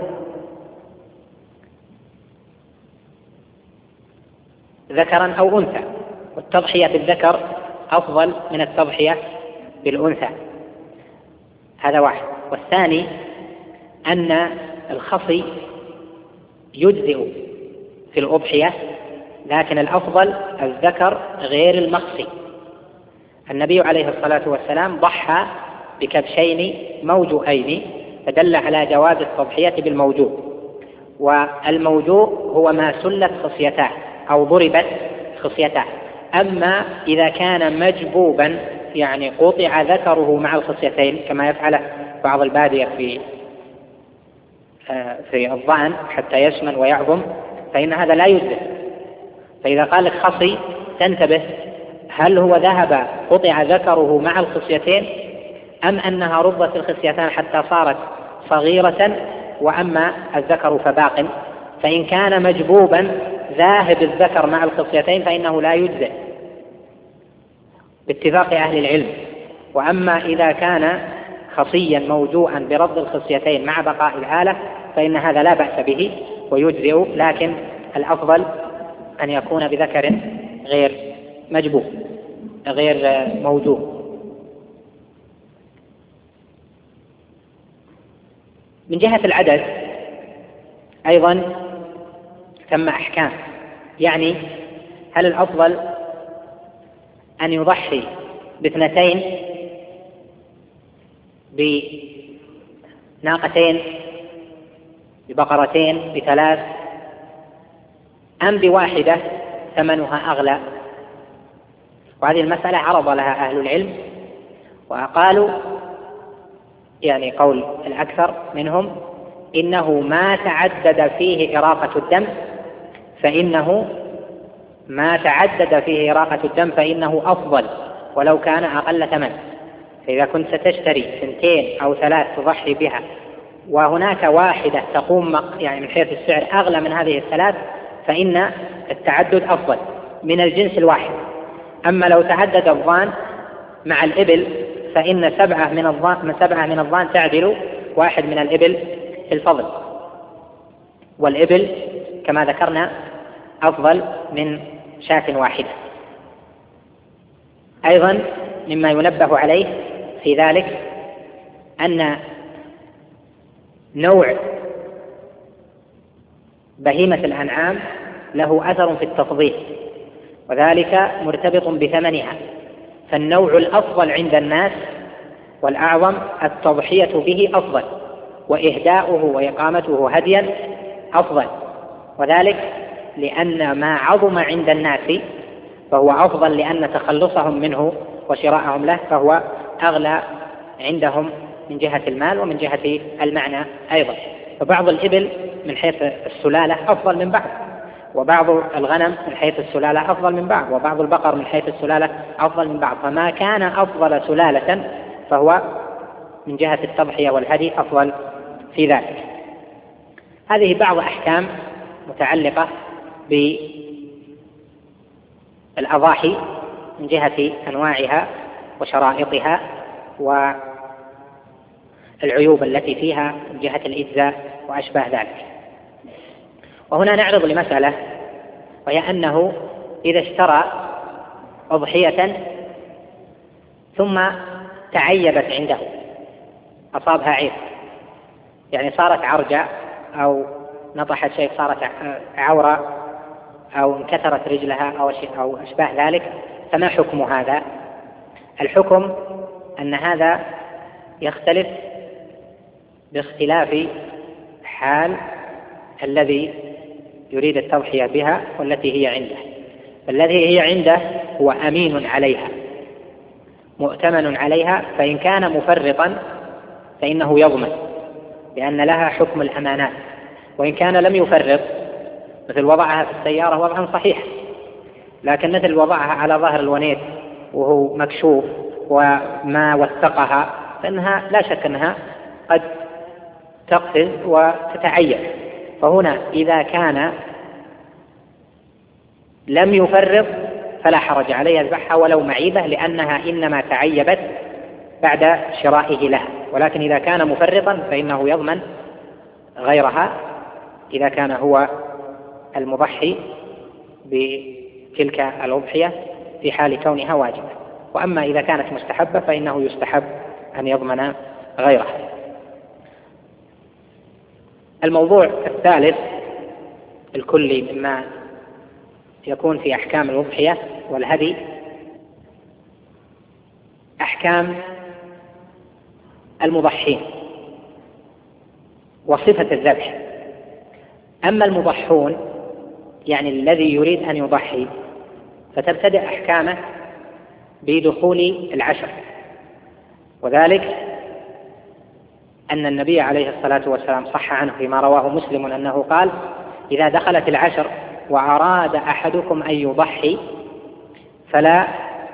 ذكرا أو أنثى، والتضحية بالذكر أفضل من التضحية بالأنثى، هذا واحد. والثاني أن الخصي يجزئ في الأضحية لكن الأفضل الذكر غير المخصي. النبي عليه الصلاة والسلام ضحى بكبشين موجوئين فدل على جواز التضحية بالموجوء، والموجوء هو ما سلت خصيتاه أو ضربت خصيتاه. أما إذا كان مجبوبا يعني قطع ذكره مع الخصيتين كما يفعله بعض البادية في الضأن حتى يسمن ويعظم فإن هذا لا يجزئ. فإذا قال لك خصي تنتبه هل هو ذهب قطع ذكره مع الخصيتين أم أنها ربت الخصيتان حتى صارت صغيرة وأما الذكر فباق. فإن كان مجبوبا ذاهب الذكر مع الخصيتين فإنه لا يجزئ باتفاق أهل العلم. وأما إذا كان خصيا موجوعا برد الخصيتين مع بقاء الآلة فإن هذا لا بأس به ويجزئ، لكن الأفضل أن يكون بذكر غير مجبوب غير موجوع. من جهة العدد أيضا ثم أحكام، يعني هل الأفضل أن يضحي باثنتين بناقتين ببقرتين بثلاث أم بواحدة ثمنها أغلى؟ وهذه المسألة عرض لها أهل العلم وقالوا يعني قول الأكثر منهم إنه ما تعدد فيه إراقة الدم فإنه أفضل ولو كان أقل ثمن. فإذا كنت ستشتري 2 أو 3 تضحي بها وهناك واحدة تقوم يعني من حيث السعر أغلى من هذه ال3 فإن التعدد أفضل من الجنس الواحد. أما لو تعدد الضان مع الإبل فإن 7 من الضان تعدل 1 من الإبل في الفضل، والإبل كما ذكرنا أفضل من شاة واحدة. أيضا مما ينبه عليه في ذلك أن نوع بهيمة الأنعام له أثر في التفضيل وذلك مرتبط بثمنها، فالنوع الأفضل عند الناس والأعظم التضحية به أفضل وإهداؤه وإقامته هديا أفضل، وذلك لأن ما عظم عند الناس فهو أفضل لأن تخلصهم منه وشراءهم له فهو أغلى عندهم من جهة المال ومن جهة المعنى أيضا. فبعض الإبل من حيث السلالة أفضل من بعض، وبعض الغنم من حيث السلالة أفضل من بعض، وبعض البقر من حيث السلالة أفضل من بعض، فما كان أفضل سلالة فهو من جهة التضحية والهدي أفضل في ذلك. هذه بعض أحكام متعلقة بالأضاحي من جهة أنواعها وشرائطها والعيوب التي فيها من جهة الإجزاء وأشباه ذلك. وهنا نعرض لمسألة، وهي أنه إذا اشترى أضحية ثم تعيبت عنده، أصابها عيب، يعني صارت عرجة أو نطحت شيء، صارت عورة أو انكسرت رجلها أو أشباه ذلك، فما حكم هذا؟ الحكم أن هذا يختلف باختلاف حال الذي يريد التضحية بها والتي هي عنده. فالذي هي عنده هو أمين عليها مؤتمن عليها، فإن كان مفرطا فإنه يضمن لأن لها حكم الأمانات، وإن كان لم يفرط مثل وضعها في السيارة وضعا صحيح، لكن مثل وضعها على ظهر الونيت وهو مكشوف وما وثقها، فإنها لا شك أنها قد تقفز وتتعيب. فهنا إذا كان لم يفرط فلا حرج عليها يذبحها ولو معيبة، لأنها إنما تعيبت بعد شرائه لها. ولكن إذا كان مفرطا فإنه يضمن غيرها إذا كان هو المضحي بتلك الأضحية في حال كونها واجبة. وأما إذا كانت مستحبة فإنه يستحب أن يضمن غيرها. الموضوع الثالث الكلي مما يكون في أحكام الأضحية والهدي أحكام المضحين وصفة الذبح. أما المضحون يعني الذي يريد أن يضحي فتبتدئ أحكامه بدخول العشر، وذلك أن النبي عليه الصلاة والسلام صح عنه فيما رواه مسلم أنه قال: إذا دخلت العشر وأراد أحدكم أن يضحي فلا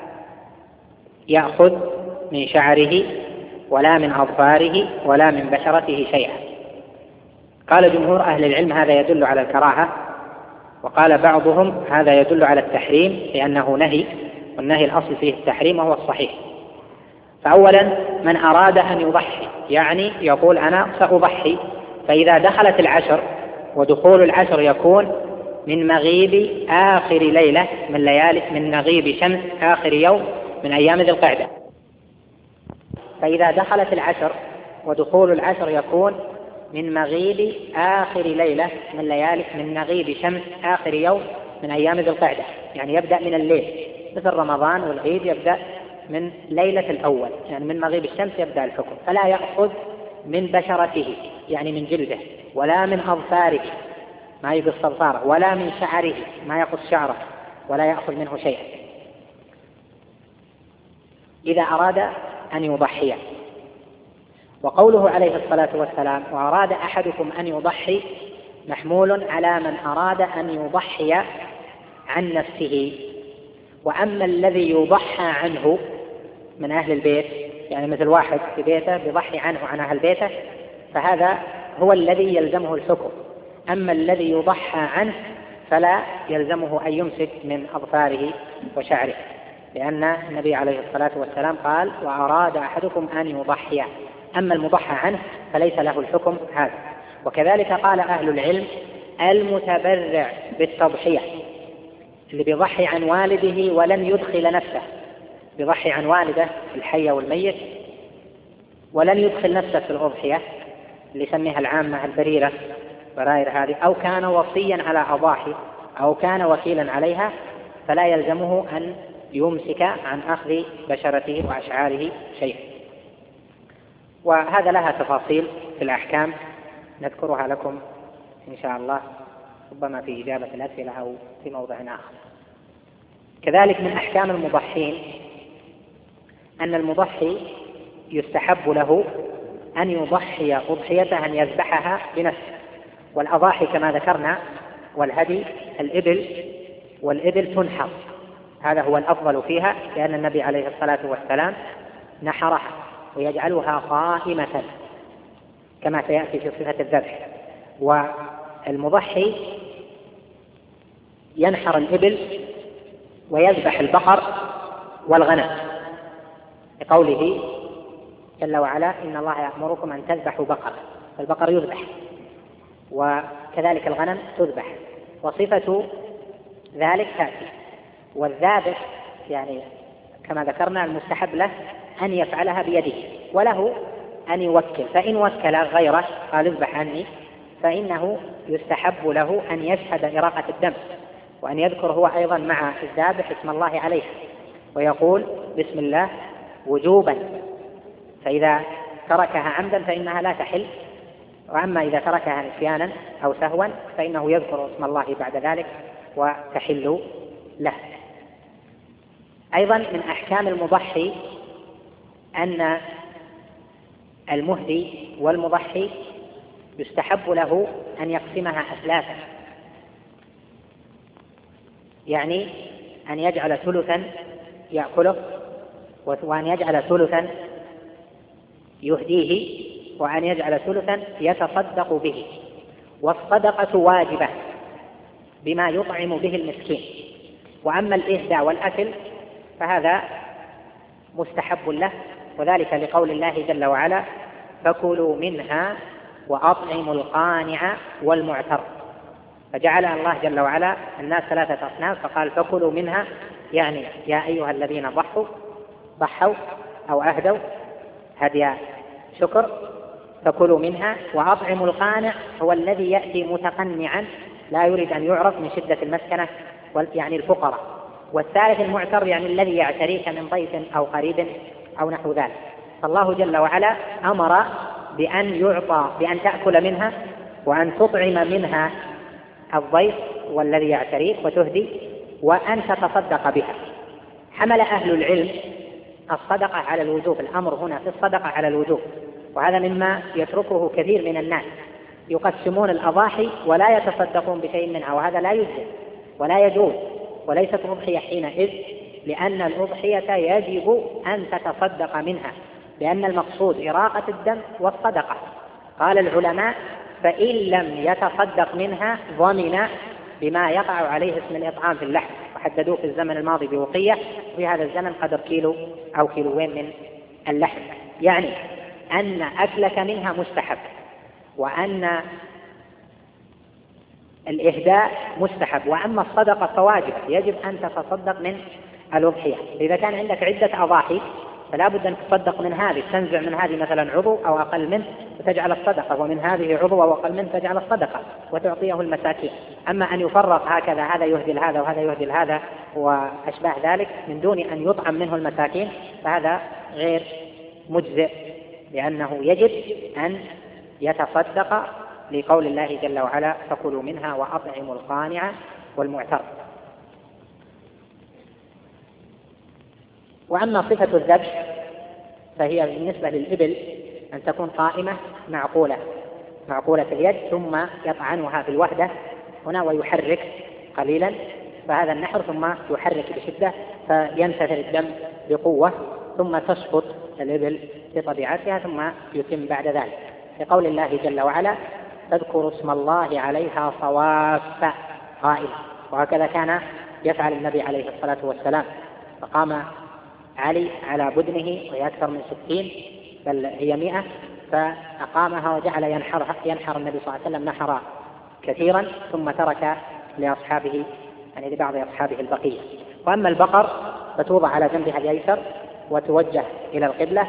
يأخذ من شعره ولا من أظفاره ولا من بشرته شيئا. قال جمهور أهل العلم هذا يدل على الكراهة، وقال بعضهم هذا يدل على التحريم لأنه نهي، والنهي الأصل فيه التحريم وهو الصحيح. فأولا من أراد أن يضحي يعني يقول أنا سأضحي، فإذا دخلت العشر، ودخول العشر يكون من مغيب آخر ليلة من ليالي، من مغيب شمس آخر يوم من أيام ذي القعدة. فإذا دخلت العشر ودخول العشر يكون من مغيب آخر ليلة من ليالي، من مغيب شمس آخر يوم من أيام ذي القعدة، يعني يبدأ من الليل، مثل رمضان والعيد يبدأ من ليلة الأول، يعني من مغيب الشمس يبدأ الحكم. فلا يأخذ من بشرته يعني من جلده، ولا من أظفاره ما يقص أظفاره، ولا من شعره ما يقص شعره، ولا يأخذ منه شيئا إذا أراد أن يضحي. وقوله عليه الصلاة والسلام: وأراد أحدكم أن يضحي، محمول على من أراد أن يضحي عن نفسه. وأما الذي يضحى عنه من أهل البيت، يعني مثل واحد في بيته يضحي عنه عن أهل بيته، فهذا هو الذي يلزمه الحكم. أما الذي يضحى عنه فلا يلزمه أن يمسك من أظفاره وشعره، لأن النبي عليه الصلاة والسلام قال: وأراد أحدكم أن يضحي. أما المضحى عنه فليس له الحكم هذا. وكذلك قال أهل العلم: المتبرع بالتضحية اللي بيضحي عن والده ولن يدخل نفسه، بيضحي عن والده الحي والميت ولن يدخل نفسه في الأضحية اللي يسميها العامة البريرة برائر هذه، أو كان وصيا على أضاحي أو كان وكيلا عليها، فلا يلزمه أن يمسك عن أخذ بشرته وأشعاره شيئا. وهذا لها تفاصيل في الأحكام نذكرها لكم إن شاء الله، ربما في إجابة الأسئلة أو في موضع آخر. كذلك من أحكام المضحين أن المضحي يستحب له أن يضحي أضحيته أن يذبحها بنفسه. والأضاحي كما ذكرنا والهدي والإبل تنحر، هذا هو الأفضل فيها، لأن النبي عليه الصلاة والسلام نحرها ويجعلها قائمة كما سيأتي في صفة الذبح. والمضحي ينحر الإبل ويذبح البقر والغنم، لقوله جل وعلا إن الله يأمركم أن تذبحوا بقرة، فالبقر يذبح وكذلك الغنم تذبح، وصفة ذلك تأتي. والذابح يعني كما ذكرنا المستحب له أن يفعلها بيده، وله أن يوكل، فإن وكل غيره قال اذبح عني فإنه يستحب له أن يشهد إراقة الدم، وأن يذكر هو أيضا مع الذابح اسم الله عليه ويقول بسم الله وجوبا، فإذا تركها عمدا فإنها لا تحل، وأما إذا تركها نسيانا أو سهوا فإنه يذكر اسم الله بعد ذلك وتحل له. أيضا من أحكام المضحي أن المهدي والمضحي يستحب له أن يقسمها أثلاثا، يعني أن يجعل ثلثا يأكله، وأن يجعل ثلثا يهديه، وأن يجعل ثلثا يتصدق به. والصدقة واجبة بما يطعم به المسكين، وأما الإهداء والأكل فهذا مستحب له، وذلك لقول الله جل وعلا فكلوا منها وأطعموا القانع والمعتر، فجعل الله جل وعلا الناس ثلاثة أصناف، فقال فكلوا منها يعني يا أيها الذين ضحوا أو أهدوا هدي شكر فكلوا منها، وأطعموا القانع هو الذي يأتي متقنعا لا يريد أن يعرف من شدة المسكنة يعني الفقراء، والثالث المعتر يعني الذي يعتريك من ضيف أو قريب أو نحو ذلك. فالله جل وعلا أمر بأن تأكل منها وأن تطعم منها الضيف والذي يعتريك وتهدي وأن تتصدق بها. حمل أهل العلم الصدقة على الوجوب، الأمر هنا في الصدقة على الوجوب، وهذا مما يتركه كثير من الناس، يقسمون الأضاحي ولا يتصدقون بشيء منها، وهذا لا يجوز ولا يجوز، وليست أضحية حينئذ، لأن الأضحية يجب أن تتصدق منها، لأن المقصود إراقة الدم والصدقة. قال العلماء فإن لم يتصدق منها ضمن بما يقع عليه اسم الإطعام في اللحم، وحددوه في الزمن الماضي بوقية، وفي هذا الزمن قدر كيلو أو كيلوين من اللحم، يعني أن أكلك منها مستحب، وأن الإهداء مستحب، وأما الصدقة فواجب، يجب أن تتصدق من الأضحية. إذا كان عندك عدة أضاحي فلا بد أن تصدق من هذه، تنزع من هذه مثلا عضو أو أقل منه وتجعل الصدقة، ومن هذه عضو أو أقل منه تجعل الصدقة وتعطيه المساكين. أما أن يفرق هكذا هذا يهدي لهذا وهذا يهدي لهذا وأشباه ذلك من دون أن يطعم منه المساكين فهذا غير مجزئ، لأنه يجب أن يتصدق لقول الله جل وعلا فكلوا منها وأطعموا القانع والمعتر. وأما صفة الذبح فهي بالنسبة للإبل أن تكون قائمة معقولة اليد، ثم يطعنها في الوهدة هنا ويحرك قليلا، فهذا النحر ثم يحرك بشدة فينتثر الدم بقوة، ثم تسقط الإبل بطبيعتها، ثم يتم بعد ذلك لقول الله جل وعلا تذكر اسم الله عليها صواف قائمة. وهكذا كان يفعل النبي عليه الصلاة والسلام، فقام علي على بدنه وهي أكثر من 60 بل هي 100، فأقامها وجعل ينحر النبي صلى الله عليه وسلم نحر كثيرا، ثم ترك لأصحابه يعني لبعض أصحابه البقية. وأما البقر فتوضع على جنبها الأيسر وتوجه إلى القبلة،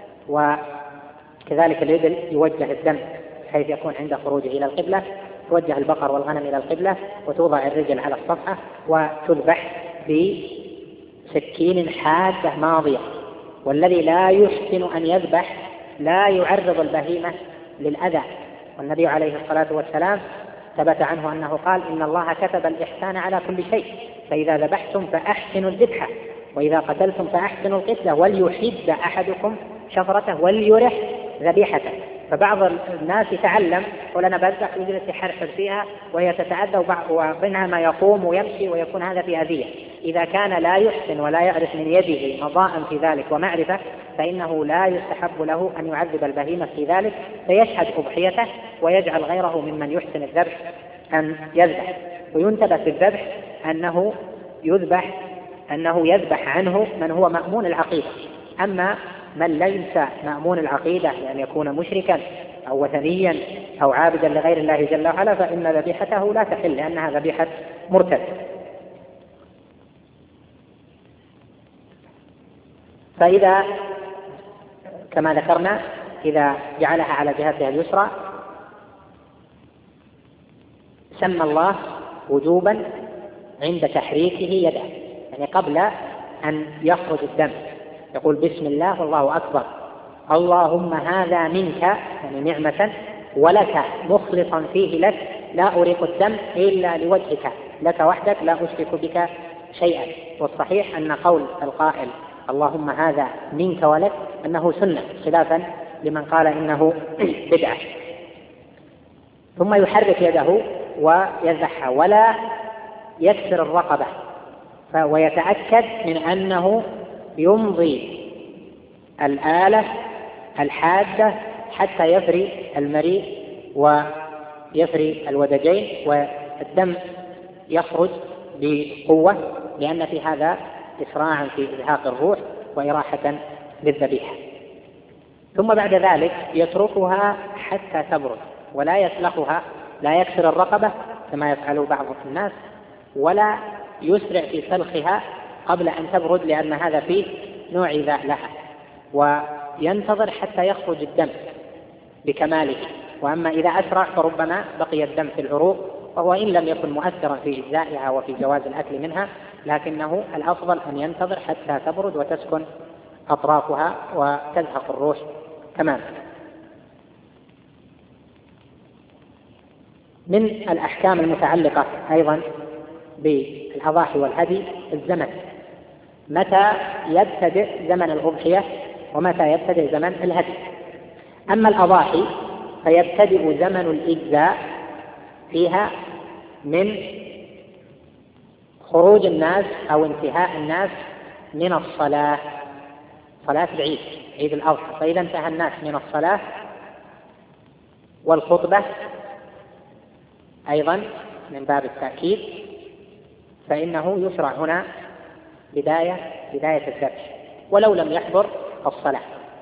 وكذلك الإبل يوجه الدم حيث يكون عند خروجه إلى القبلة، توجه البقر والغنم إلى القبلة، وتوضع الرجل على الصفحة وتذبح بسكين حادة ماضية. والذي لا يحسن أن يذبح لا يعرض البهيمة للأذى، والنبي عليه الصلاة والسلام ثبت عنه أنه قال إن الله كتب الإحسان على كل شيء، فإذا ذبحتم فأحسنوا الذبحة، وإذا قتلتم فأحسنوا القتلة، وليحد أحدكم شفرته وليرح ذبيحته. فبعض الناس يتعلم يقول أنا بذبح ويجلس يحرحر فيها وهي تتأذى وبينها ما يقوم ويمشي ويكون هذا في أذية. إذا كان لا يحسن ولا يعرف من يده مضاء في ذلك ومعرفة فإنه لا يستحب له أن يعذب البهيمة في ذلك، فيشهد أضحيته ويجعل غيره ممن يحسن الذبح أن يذبح. وينتبه في الذبح أنه يذبح عنه من هو مأمون العقيدة. أما من ليس مأمون العقيدة لأن يكون مشركا أو وثنيا أو عابدا لغير الله جل وعلا فإن ذبيحته لا تحل لأنها ذبيحة مرتد. فإذا كما ذكرنا إذا جعلها على جهتها اليسرى سمى الله وجوبا عند تحريكه يده، يعني قبل أن يخرج الدم يقول بسم الله والله أكبر، اللهم هذا منك يعني نعمة ولك مخلصا فيه لك، لا أريق الدم إلا لوجهك لك وحدك لا أشرك بك شيئا. والصحيح أن قول القائل اللهم هذا منك ولك أنه سنة خلافا لمن قال إنه بدعة. ثم يحرك يده ويذبحها ولا يكسر الرقبة ويتأكد من أنه يمضي الآلة الحادة حتى يفري المريء ويفري الودجين والدم يخرج بقوة، لأن في هذا إسراعا في إزهاق الروح وإراحة للذبيحة. ثم بعد ذلك يتركها حتى تبرد ولا يسلخها، لا يكسر الرقبة كما يفعل بعض الناس ولا يسرع في سلخها قبل أن تبرد لأن هذا فيه نوع إيذاء لها، وينتظر حتى يخرج الدم بكماله. وأما إذا أسرع فربما بقي الدم في العروق، وهو إن لم يكن مؤثرا في إجزائها وفي جواز الأكل منها، لكنه الأفضل أن ينتظر حتى تبرد وتسكن أطرافها وتزهق الروح تماما. من الأحكام المتعلقة أيضا بالأضاحي والهدي الزمن، متى يبتدئ زمن الأضحية ومتى يبتدئ زمن الهدي. أما الأضاحي فيبتدئ زمن الإجزاء فيها من خروج الناس أو انتهاء الناس من الصلاة، صلاة العيد عيد الأضحى، فإذا انتهى الناس من الصلاة والخطبة أيضا من باب التأكيد فإنه يشرع هنا بداية الذبح ولو لم يحضر الصلاة.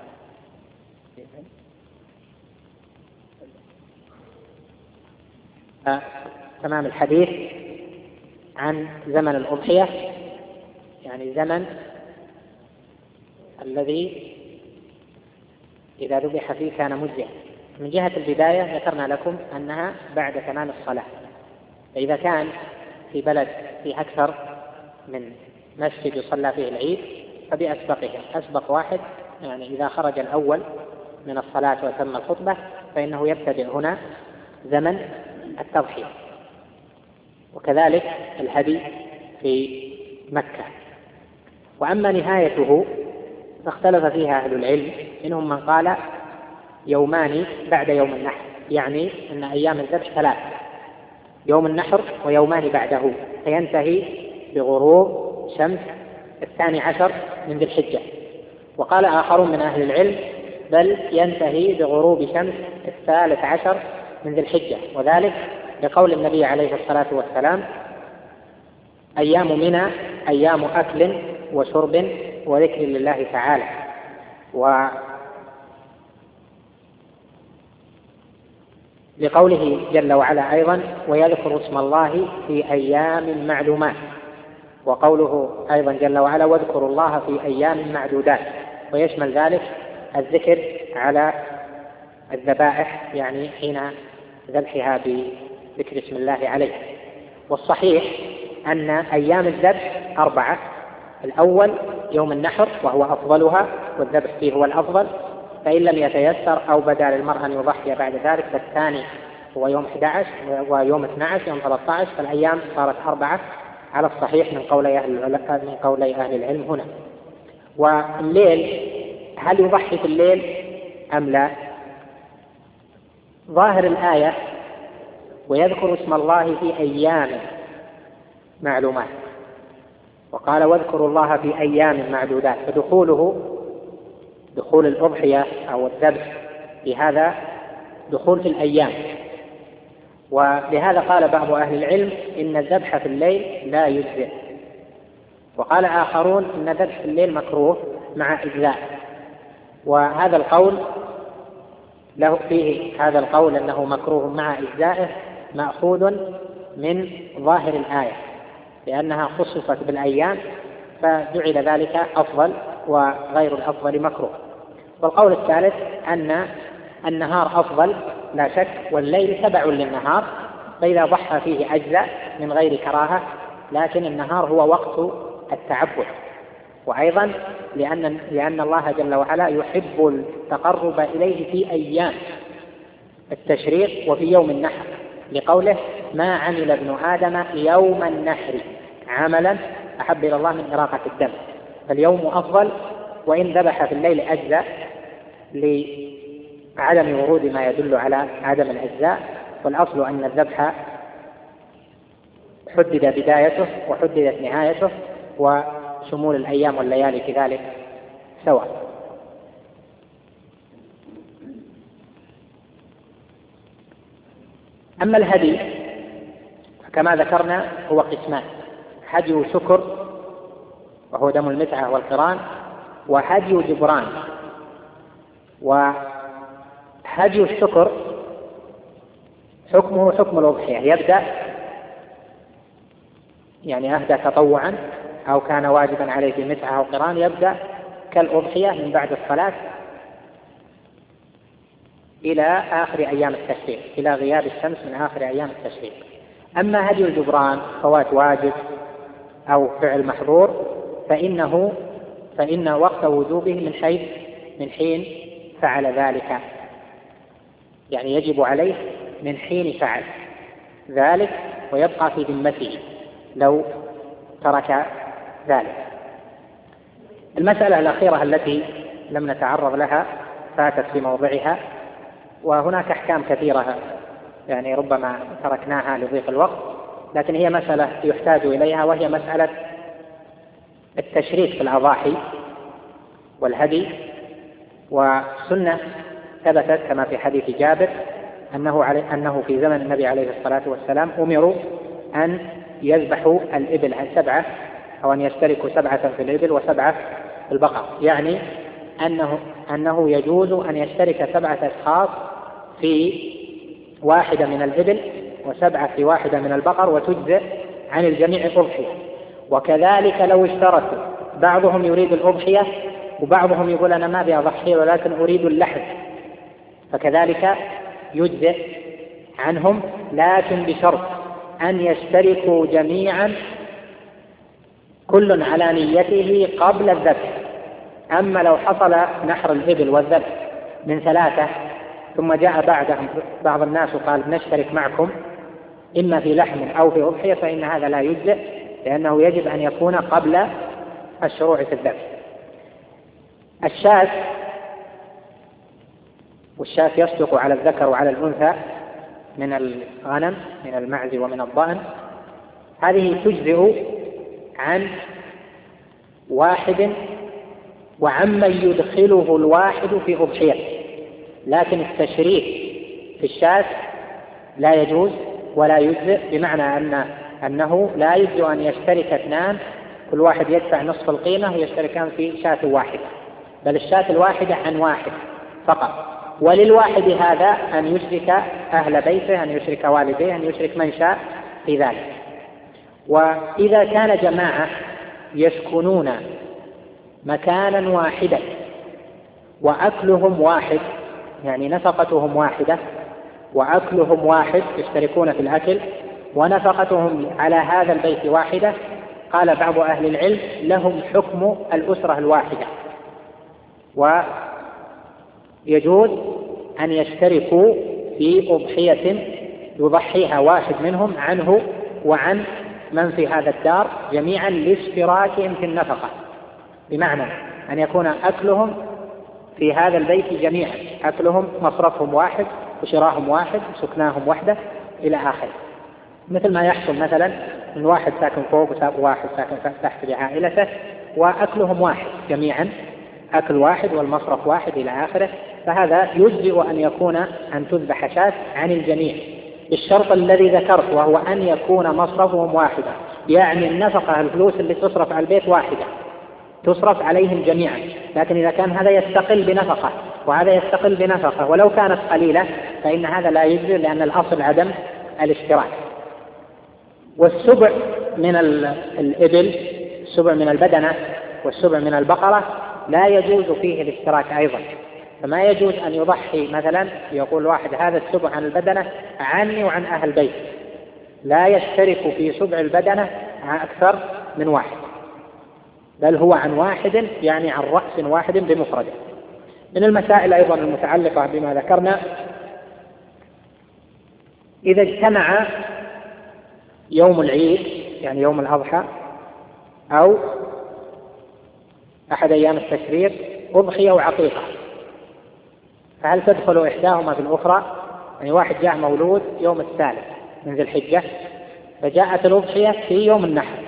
تمام الحديث عن زمن الأضحية، يعني زمن الذي إذا ذبح فيه كان مجزئا. من جهة البداية ذكرنا لكم أنها بعد تمام الصلاة، فإذا كان في بلد في أكثر من مسجد يصلى فيه العيد فبأسبقهم، أسبق واحد يعني إذا خرج الأول من الصلاة وتم الخطبة فإنه يبتدئ هنا زمن التضحية. وكذلك الهدي في مكة. وأما نهايته فاختلف فيها أهل العلم، منهم من قال يومان بعد يوم النحر، يعني أن أيام الذبح 3، يوم النحر ويومان بعده، فينتهي بغروب شمس 12 من ذي الحجة. وقال آخرون من أهل العلم بل ينتهي بغروب شمس 13 من ذي الحجة، وذلك لقول النبي عليه الصلاة والسلام أيام منى أيام أكل وشرب وذكر لله تعالى. ولقوله جل وعلا أيضا ويذكر اسم الله في أيام معلومات، وقوله أيضا جل وعلا واذكروا الله في أيام معدودات، ويشمل ذلك الذكر على الذبائح يعني حين ذبحها بذكر اسم الله عليه. والصحيح أن أيام الذبح 4، الأول يوم النحر وهو أفضلها والذبح فيه هو الأفضل، فإن لم يتيسر أو بدا للمرأة أن يضحي بعد ذلك فالثاني هو يوم 11 ويوم 12 يوم 13، فالأيام صارت 4 على الصحيح من قولي أهل العلم هنا. والليل هل يضحي في الليل أم لا؟ ظاهر الآية ويذكر اسم الله في أيام معلومات، وقال واذكروا الله في أيام معدودات، فدخوله دخول الأضحية أو الذبح في هذا دخول في الأيام. ولهذا قال بعض أهل العلم إن الذبح في الليل لا يجزئ، وقال آخرون إن الذبح في الليل مكروه مع إجزاء. وهذا القول له فيه هذا القول أنه مكروه مع إجزائه مأخوذ من ظاهر الآية، لأنها خصصت بالأيام فجعل ذلك أفضل وغير الأفضل مكروه. والقول الثالث أن النهار أفضل لا شك، والليل تبع للنهار، فإذا ضحى فيه أجزاء من غير كراهة، لكن النهار هو وقت التعبد، وأيضا لأن الله جل وعلا يحب التقرب إليه في أيام التشريق وفي يوم النحر، لقوله ما عمل ابن آدم يوم النحر عملا أحب إلى الله من إراقة الدم، فاليوم أفضل، وإن ذبح في الليل أجزاء لعدم ورود ما يدل على عدم الأجزاء. والأصل أن الذبح حدد بدايته وحددت نهايته، وشمول الأيام والليالي كذلك سواء. أما الهدي كما ذكرنا هو قسمان: هدي شكر وهو دم المتعة والقران، وهدي جبران. وهدي الشكر حكمه حكم الأضحية، يبدأ يعني أهدى تطوعا أو كان واجبا عليه في متعة أو قران، يبدأ كالأضحية من بعد الصلاة إلى آخر أيام التشريق، إلى غياب الشمس من آخر أيام التشريق. أما هدي الجبران فوات واجب أو فعل محظور فإن وقت وجوبه من حين فعل ذلك، يعني يجب عليه من حين فعل ذلك ويبقى في ذمته لو ترك ذلك. المسألة الأخيرة التي لم نتعرض لها فاتت في موضعها، وهناك أحكام كثيرة يعني ربما تركناها لضيق الوقت، لكن هي مسألة يحتاج إليها، وهي مسألة التشريك في الأضاحي والهدي. وسنة ثبتت كما في حديث جابر أنه في زمن النبي عليه الصلاة والسلام أمروا أن يذبحوا الإبل 7، أو أن يشتركوا 7 في الإبل و7 في البقر، يعني أنه يجوز أن يشترك 7 أشخاص في واحدة من الإبل و7 في واحدة من البقر، وتجزئ عن الجميع أضحية. وكذلك لو اشتركوا بعضهم يريد الأضحية وبعضهم يقول أنا ما أبي أضحي ولكن أريد اللحم، فكذلك يجزئ عنهم، لكن بشرط أن يشتركوا جميعا كل على نيته قبل الذبح. أما لو حصل نحر الإبل والذبح من 3 ثم جاء بعدهم بعض الناس وقال نشترك معكم إما في لحم أو في أضحية، فإن هذا لا يجزئ، لأنه يجب أن يكون قبل الشروع في الذبح. والشاة يصدق على الذكر وعلى الأنثى من الغنم من المعز ومن الضأن، هذه تجزئ عن واحد وعمن يدخله الواحد في أضحية، لكن التشريك في الشاة لا يجوز ولا يجزئ، بمعنى أنه لا يجوز أن يشترك 2 كل واحد يدفع نصف القيمة ويشتركان في شاة واحدة، بل الشاة الواحدة عن واحد فقط. وللواحد هذا أن يشرك أهل بيته، أن يشرك والديه، أن يشرك من شاء في ذلك. وإذا كان جماعة يسكنون مكانا واحدا وأكلهم واحد، يعني نفقتهم واحدة وأكلهم واحد، يشتركون في الأكل ونفقتهم على هذا البيت واحدة، قال بعض أهل العلم لهم حكم الأسرة الواحدة، ويجوز أن يشتركوا في أضحية يضحيها واحد منهم عنه وعن من في هذا الدار جميعا لاشتراكهم في النفقة، بمعنى أن يكون أكلهم في هذا البيت جميعا، أكلهم مصرفهم واحد وشراهم واحد وسكناهم وحدة إلى آخره، مثل ما يحصل مثلا من واحد ساكن فوق وواحد ساكن تحت بعائلته وأكلهم واحد جميعا، أكل واحد والمصرف واحد إلى آخره، فهذا يجزئ أن تذبح شاة عن الجميع بالشرط الذي ذكرت، وهو أن يكون مصرفهم واحدا، يعني النفقة الفلوس اللي تصرف على البيت واحدة تصرف عليهم جميعا. لكن إذا كان هذا يستقل بنفقة وهذا يستقل بنفقة ولو كانت قليلة فإن هذا لا يجزئ، لأن الأصل عدم الاشتراك. والسبع من الإبل، السبع من البدنة والسبع من البقرة لا يجوز فيه الاشتراك أيضا، فما يجوز أن يضحي مثلا يقول واحد هذا السبع عن البدنة عني وعن أهل بيت، لا يشترك في سبع البدنة أكثر من واحد، بل هو عن واحد، يعني عن رأس واحد بمفرده. من المسائل أيضا المتعلقة بما ذكرنا، إذا اجتمع يوم العيد يعني يوم الأضحى أو أحد أيام التشريق أضحية وعقيقة، فهل تدخل إحداهما في الأخرى؟ يعني واحد جاء مولود يوم الثالث من ذي الحجة فجاءت الأضحية في يوم النحر،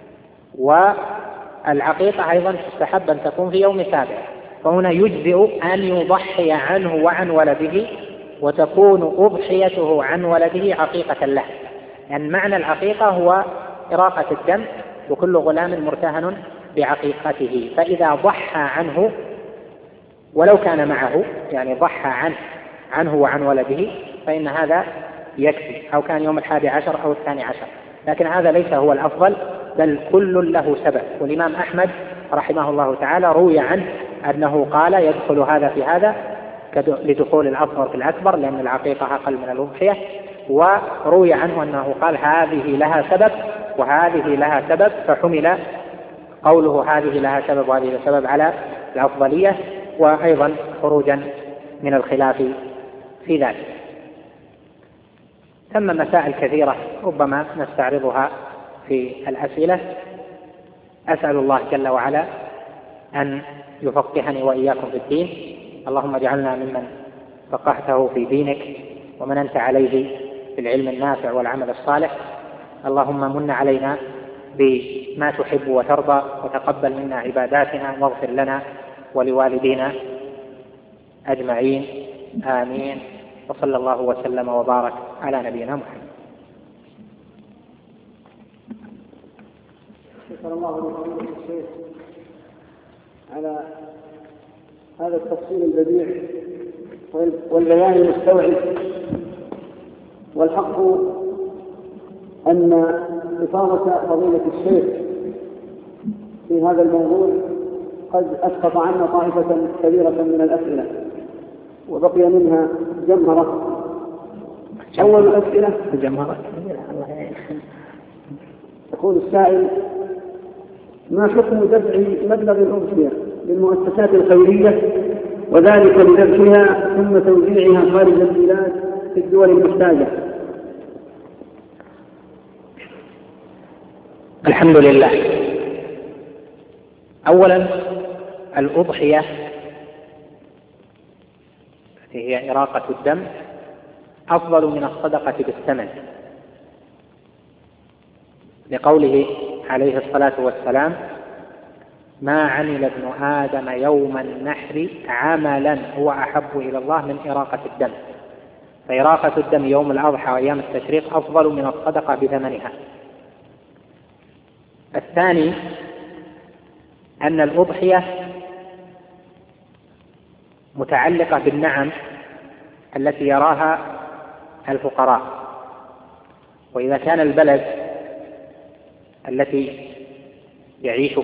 والعقيقة أيضا تستحب أن تكون في يوم سابع، فهنا يجزئ أن يضحي عنه وعن ولده وتكون أضحيته عن ولده عقيقة له، يعني معنى العقيقة هو إراقة الدم، وكل غلام مرتهن بعقيقته، فإذا ضحى عنه ولو كان معه، يعني ضحى عنه وعن ولده، فإن هذا يكفي، أو كان يوم 11 أو 12، لكن هذا ليس هو الأفضل، بل كل له سبب. والإمام أحمد رحمه الله تعالى روي عنه أنه قال يدخل هذا في هذا لدخول الأصغر في الأكبر، لأن العقيقة أقل من الأضحية، وروي عنه أنه قال هذه لها سبب وهذه لها سبب، فحمل قوله هذه لها سبب وهذه لها سبب على الأفضلية، وأيضا خروجا من الخلاف في ذلك. ثم مسائل كثيرة ربما نستعرضها في الأسئلة. أسأل الله جل وعلا أن يفقهني وإياكم في الدين، اللهم اجعلنا ممن فقهته في دينك ومن أنت عليه بالعلم النافع والعمل الصالح. اللهم من علينا بما تحب وترضى، وتقبل منا عباداتنا، واغفر لنا ولوالدينا أجمعين، آمين. وصلى الله وسلم وبارك على نبينا محمد. شكر الله لفضيلة الشيخ على هذا التفصيل البديع والبيان المستوعب. والحق أن إفاضة فضيلة الشيخ في هذا الموضوع قد أسقط عنا طائفة كبيرة من الأسئلة، وبقي منها جمهرة. أول الأسئلة يقول السائل: ما حكم دفع مبلغ الأضحية للمؤسسات الخيرية، وذلك لذبحها ثم توزيعها خارج البلاد في الدول المحتاجة؟ الحمد لله. أولا، الأضحية هي إراقة الدم أفضل من الصدقة بالثمن، لقوله عليه الصلاة والسلام: ما عمل ابن آدم يوم النحر عملا هو أحب إلى الله من إراقة الدم، فإراقة الدم يوم الأضحى وأيام التشريق أفضل من الصدقة بثمنها. الثاني، أن الأضحية متعلقة بالنعم التي يراها الفقراء، وإذا كان البلد التي يعيش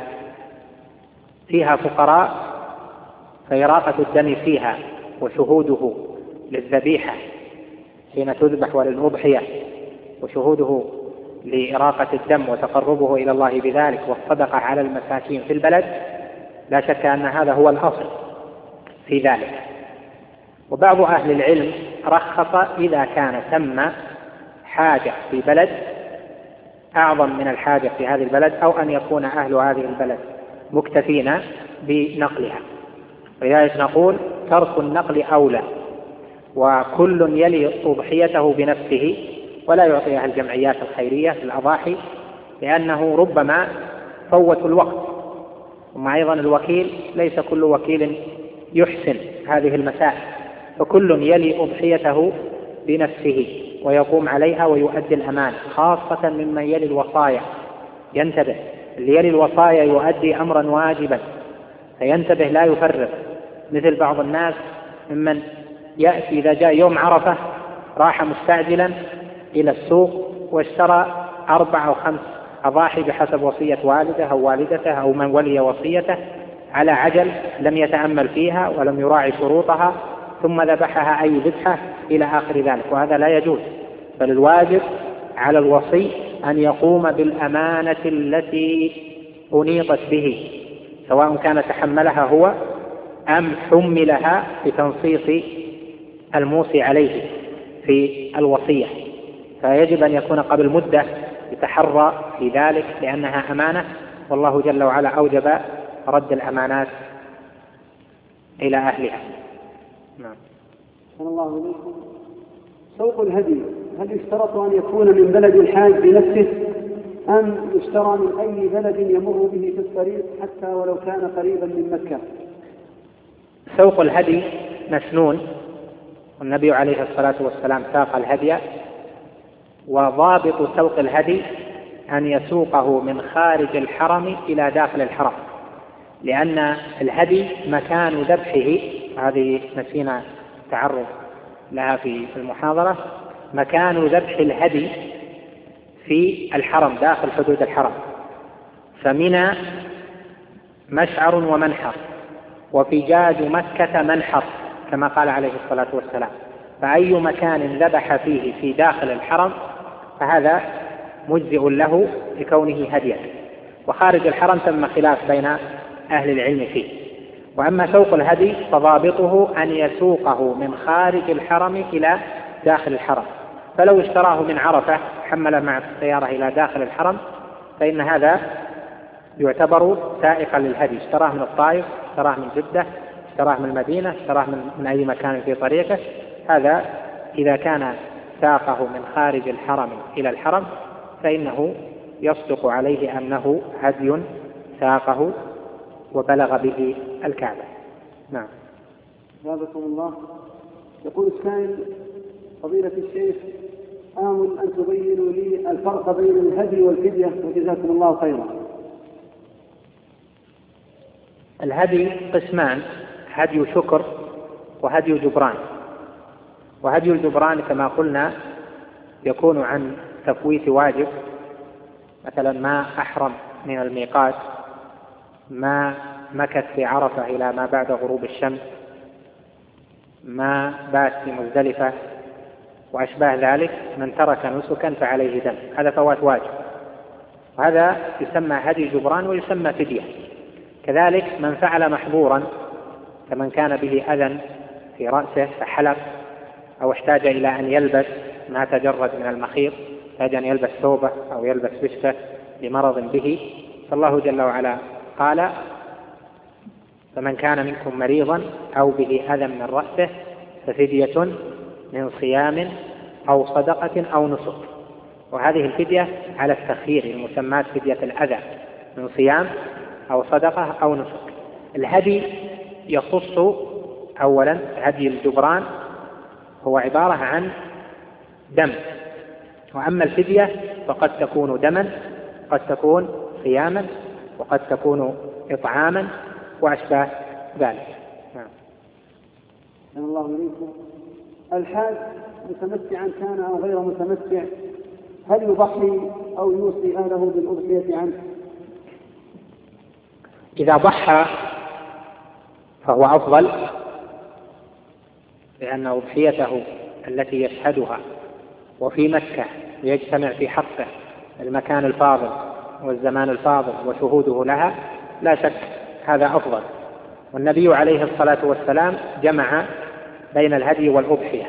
فيها فقراء فإراقة الدم فيها وشهوده للذبيحة حين تذبح وللأضحية وشهوده لإراقة الدم وتقربه إلى الله بذلك والصدقة على المساكين في البلد، لا شك أن هذا هو الأصل في ذلك. وبعض أهل العلم رخص إذا كان ثم حاجة في بلد أعظم من الحاجة في هذه البلد، أو أن يكون أهل هذه البلد مكتفين بنقلها، ولذلك نقول ترك النقل أولى. وكل يلي أضحيته بنفسه ولا يعطيها الجمعيات الخيرية في الأضاحي، لأنه ربما فوت الوقت. ثم أيضا الوكيل ليس كل وكيل يحسن هذه المسائل، فكل يلي أضحيته بنفسه ويقوم عليها ويؤدي الأمانة، خاصة ممن يلي الوصايا. ينتبه، اللي يلي الوصايا يؤدي أمرا واجبا فينتبه لا يفرط، مثل بعض الناس ممن يأتي إذا جاء يوم عرفة راح مستعجلا إلى السوق واشترى 4 أو 5 أضاحي بحسب وصية والده أو والدته أو من ولي وصيته على عجل، لم يتأمل فيها ولم يراعي شروطها، ثم ذبحها أي ذبحة إلى آخر ذلك، وهذا لا يجوز. بل الواجب على الوصي أن يقوم بالأمانة التي أنيطت به، سواء كان تحملها هو أم حملها بتنصيص الموصي عليه في الوصية، فيجب أن يكون قبل مدة يتحرى في ذلك لأنها أمانة، والله جل وعلا أوجب رد الأمانات إلى أهلها. نعم. صلى الله عليكم. سوق الهدي هل يشترط أن يكون من بلد الحاج بنفسه أم يشترى من أي بلد يمر به في الطريق حتى ولو كان قريبا من مكة؟ سوق الهدي مسنون، والنبي عليه الصلاة والسلام ساق الهدي، وضابط سوق الهدي أن يسوقه من خارج الحرم إلى داخل الحرم، لأن الهدي مكان ذبحه، هذه نسينا التعرض لها في المحاضرة، مكان ذبح الهدي في الحرم داخل حدود الحرم، فمنى مشعر ومنحر، وفجاج مكة منحر كما قال عليه الصلاة والسلام، فأي مكان ذبح فيه في داخل الحرم فهذا مجزئ له لكونه هديا، وخارج الحرم تم خلاف بين أهل العلم فيه. وأما سوق الهدي فضابطه أن يسوقه من خارج الحرم إلى داخل الحرم، فلو اشتراه من عرفة حمل مع السيارة إلى داخل الحرم فإن هذا يعتبر سائقا للهدي، اشتراه من الطائف، اشتراه من جدة، اشتراه من المدينة، اشتراه من أي مكان في طريقه، هذا إذا كان ساقه من خارج الحرم إلى الحرم فإنه يصدق عليه أنه هدي ساقه وبلغ به الكعبة. نعم. جزاكم الله. يقول السائل: فضيلة الشيخ، آمل أن تبينوا لي الفرق بين الهدي والفدية وجزاكم الله خيرا. الهدي قسمان: هدي شكر وهدي جبران. وهدي الجبران كما قلنا يكون عن تفويت واجب، مثلا ما أحرم من الميقات، ما مكث في عرفة إلى ما بعد غروب الشمس، ما بات في مزدلفة وأشباه ذلك، من ترك نسكا فعليه دم، هذا فوات واجب، وهذا يسمى هدي جبران ويسمى فدية. كذلك من فعل محظورا كمن كان به أذى في رأسه فحلق، أو احتاج إلى أن يلبس ما تجرد من المخيط، احتاج أن يلبس ثوبه أو يلبس بشته لمرض به، فالله جل وعلا قال: فمن كان منكم مريضا أو به أذى من رأسه ففدية من صيام أو صدقة أو نسك. وهذه الفدية على التخيير، المسمات فدية الأذى، من صيام أو صدقة أو نسك. الهدي يخص أولا هدي الجبران هو عبارة عن دم، وأما الفدية فقد تكون دما، قد تكون صياما، وقد تكون إطعاما وأشباه ذلك. نعم. الله إليكم. الحاج متمتعا كان أو غير متمتع، هل يضحي أو يوصي أهله بالأضحية عنه؟ إذا ضحى فهو أفضل، لأن أضحيته التي يشهدها وفي مكة يجتمع في حقه المكان الفاضل والزمان الفاضل وشهوده لها، لا شك هذا أفضل. والنبي عليه الصلاة والسلام جمع بين الهدي والأضحية.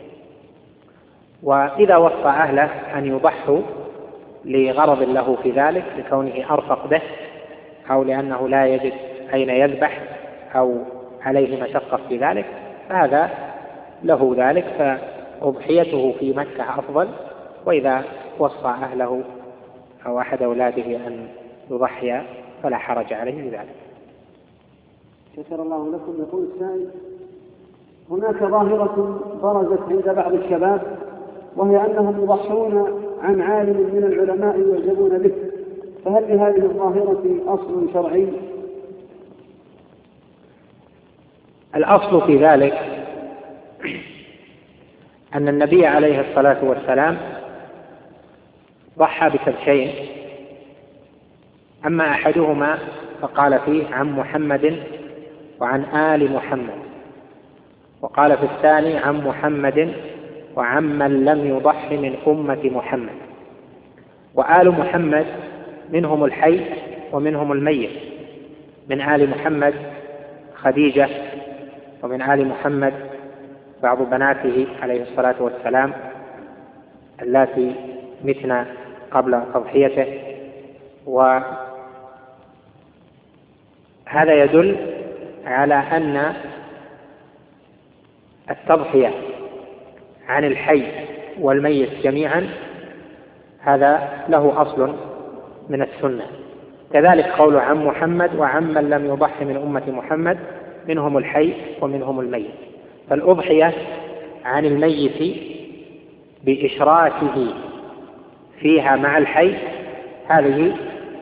وإذا وصى أهله أن يضحوا لغرض له في ذلك، لكونه أرفق به أو لأنه لا يجد أين يذبح أو عليه مشقة في ذلك، فهذا له ذلك فأضحيته في مكة أفضل، وإذا وصى أهله أو أحد أولاده أن يضحي فلا حرج عليه بذلك. شكر الله لكم. يقول السائل: هناك ظاهرة برزت عند بعض الشباب، وهي أنهم يضحون عن عالم من العلماء يعجبون به، فهل لهذه الظاهرة أصل شرعي؟ الأصل في ذلك أن النبي عليه الصلاة والسلام ضحى بكبشين، أما أحدهما فقال فيه عن محمد وعن آل محمد، وقال في الثاني عن محمد وعمن لم يضح من أمة محمد. وآل محمد منهم الحي ومنهم الميت، من آل محمد خديجة، ومن آل محمد بعض بناته عليه الصلاة والسلام اللاتي متن قبل تضحيته. وهذا يدل على أن التضحية عن الحي والميت جميعا هذا له أصل من السنة. كذلك قول عن محمد وعمن لم يضح من أمة محمد، منهم الحي ومنهم الميت. فالأضحية عن الميت بإشراكه فيها مع الحي هذه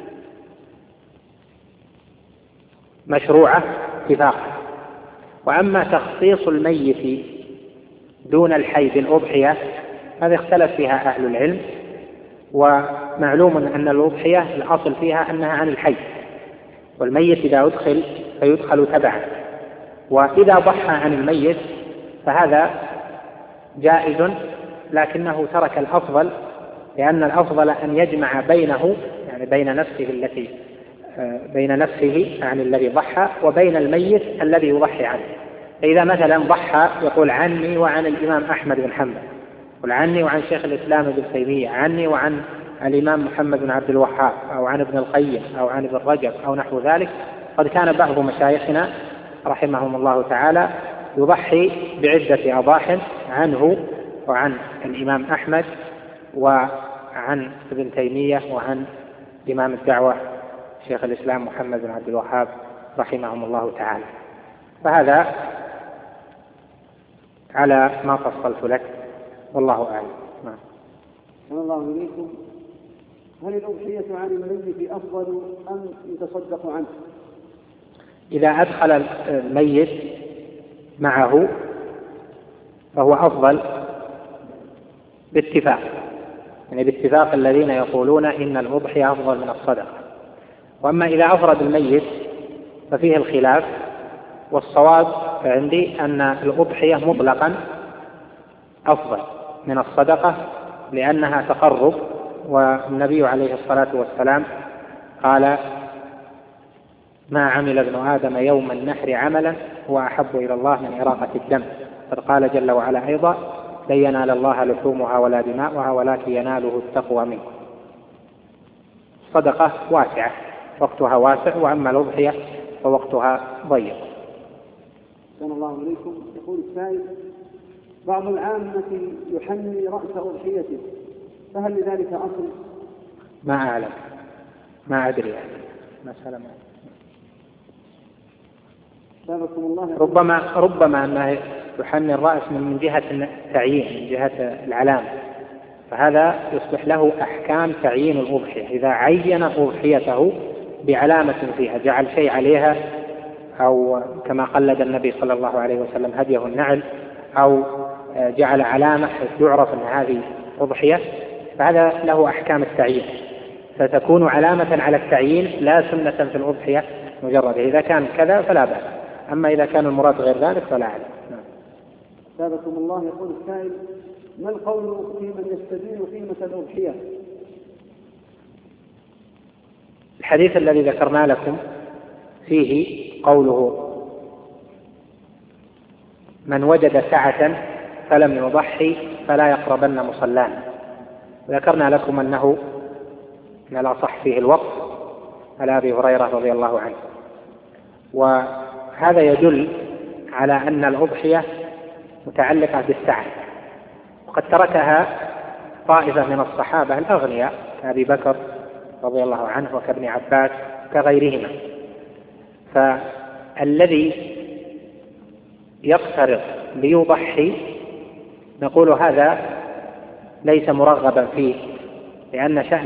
مشروعة اتفاقا. وأما تخصيص الميت دون الحي بالأضحية هذا اختلف فيها أهل العلم، ومعلوم أن الأضحية الأصل فيها أنها عن الحي، والميت إذا أدخل فيدخل تبعا. وإذا ضحى عن الميت فهذا جائز، لكنه ترك الأفضل، لأن الأفضل أن يجمع بينه، يعني بين نفسه عن الذي ضحى وبين الميت الذي يضحي عنه. فإذا مثلا ضحى يقول عني وعن الإمام أحمد بن حنبل، يقول عني وعن شيخ الإسلام ابن تيمية، عني وعن الإمام محمد بن عبد الوهاب، أو عن ابن القيم، أو عن ابن رجب، أو نحو ذلك. قد كان بعض مشايخنا رحمهم الله تعالى يضحي بعدة أضاحٍ عنه وعن الإمام أحمد وعن ابن تيمية وعن إمام الدعوة شيخ الإسلام محمد بن عبد الوهاب رحمهم الله تعالى. فهذا على ما فصلت لك، والله أعلم. صلى الله عليكم. هل الأضحية عن الميت أفضل أم يتصدق عنه؟ إذا أدخل الميت معه فهو أفضل باتفاق، يعني باتفاق الذين يقولون إن الأضحية أفضل من الصدقة. وأما إذا أفرد الميت ففيه الخلاف، والصواب عندي أن الأضحية مطلقا أفضل من الصدقة، لأنها تقرب. والنبي عليه الصلاة والسلام قال ما عمل ابن آدم يوم النحر عملا هو أحب إلى الله من إراقة الدم. قد قال جل وعلا أيضا لن ينال الله لحومها ولا دماؤها ولكن يناله التقوى منكم. الصدقة واسعة، وقتها واسع، وأما الأضحية فوقتها ضيق. صلى الله عليكم. يقول السائل: بعض العامة يحني رأس أضحيته، فهل لذلك أصل؟ ما أعلم، ما أدري يعني. مسألة ربما أنه يحني الرأس من جهة التعيين، من جهة العلامة، فهذا يصبح له أحكام تعيين الأضحية. إذا عين أضحيته بعلامة فيها، جعل شيء عليها، أو كما قلد النبي صلى الله عليه وسلم هديه النعل، أو جعل علامة يعرف أن هذه أضحية، فهذا له أحكام التعيين، فتكون علامة على التعيين لا سنة في الأضحية مجرد. إذا كان كذا فلا بأس، أما إذا كان المراد غير ذلك فلا أعلم. ثابكم الله. يقول السائل: ما القول في من يستدين قيمة الأضحية؟ الحديث الذي ذكرنا لكم فيه قوله من وجد سعة فلم يضحي فلا يقربن مصلانا. ذكرنا لكم أنه من الأصح فيه الوقت على أبي هريرة رضي الله عنه، وهذا يدل على أن الأضحية متعلقة بالسعي، وقد تركها طائفة من الصحابة الأغنياء كأبي بكر رضي الله عنه وكابن عباس كغيرهما. فالذي يقترض ليضحي نقول هذا ليس مرغبا فيه، لأن شأن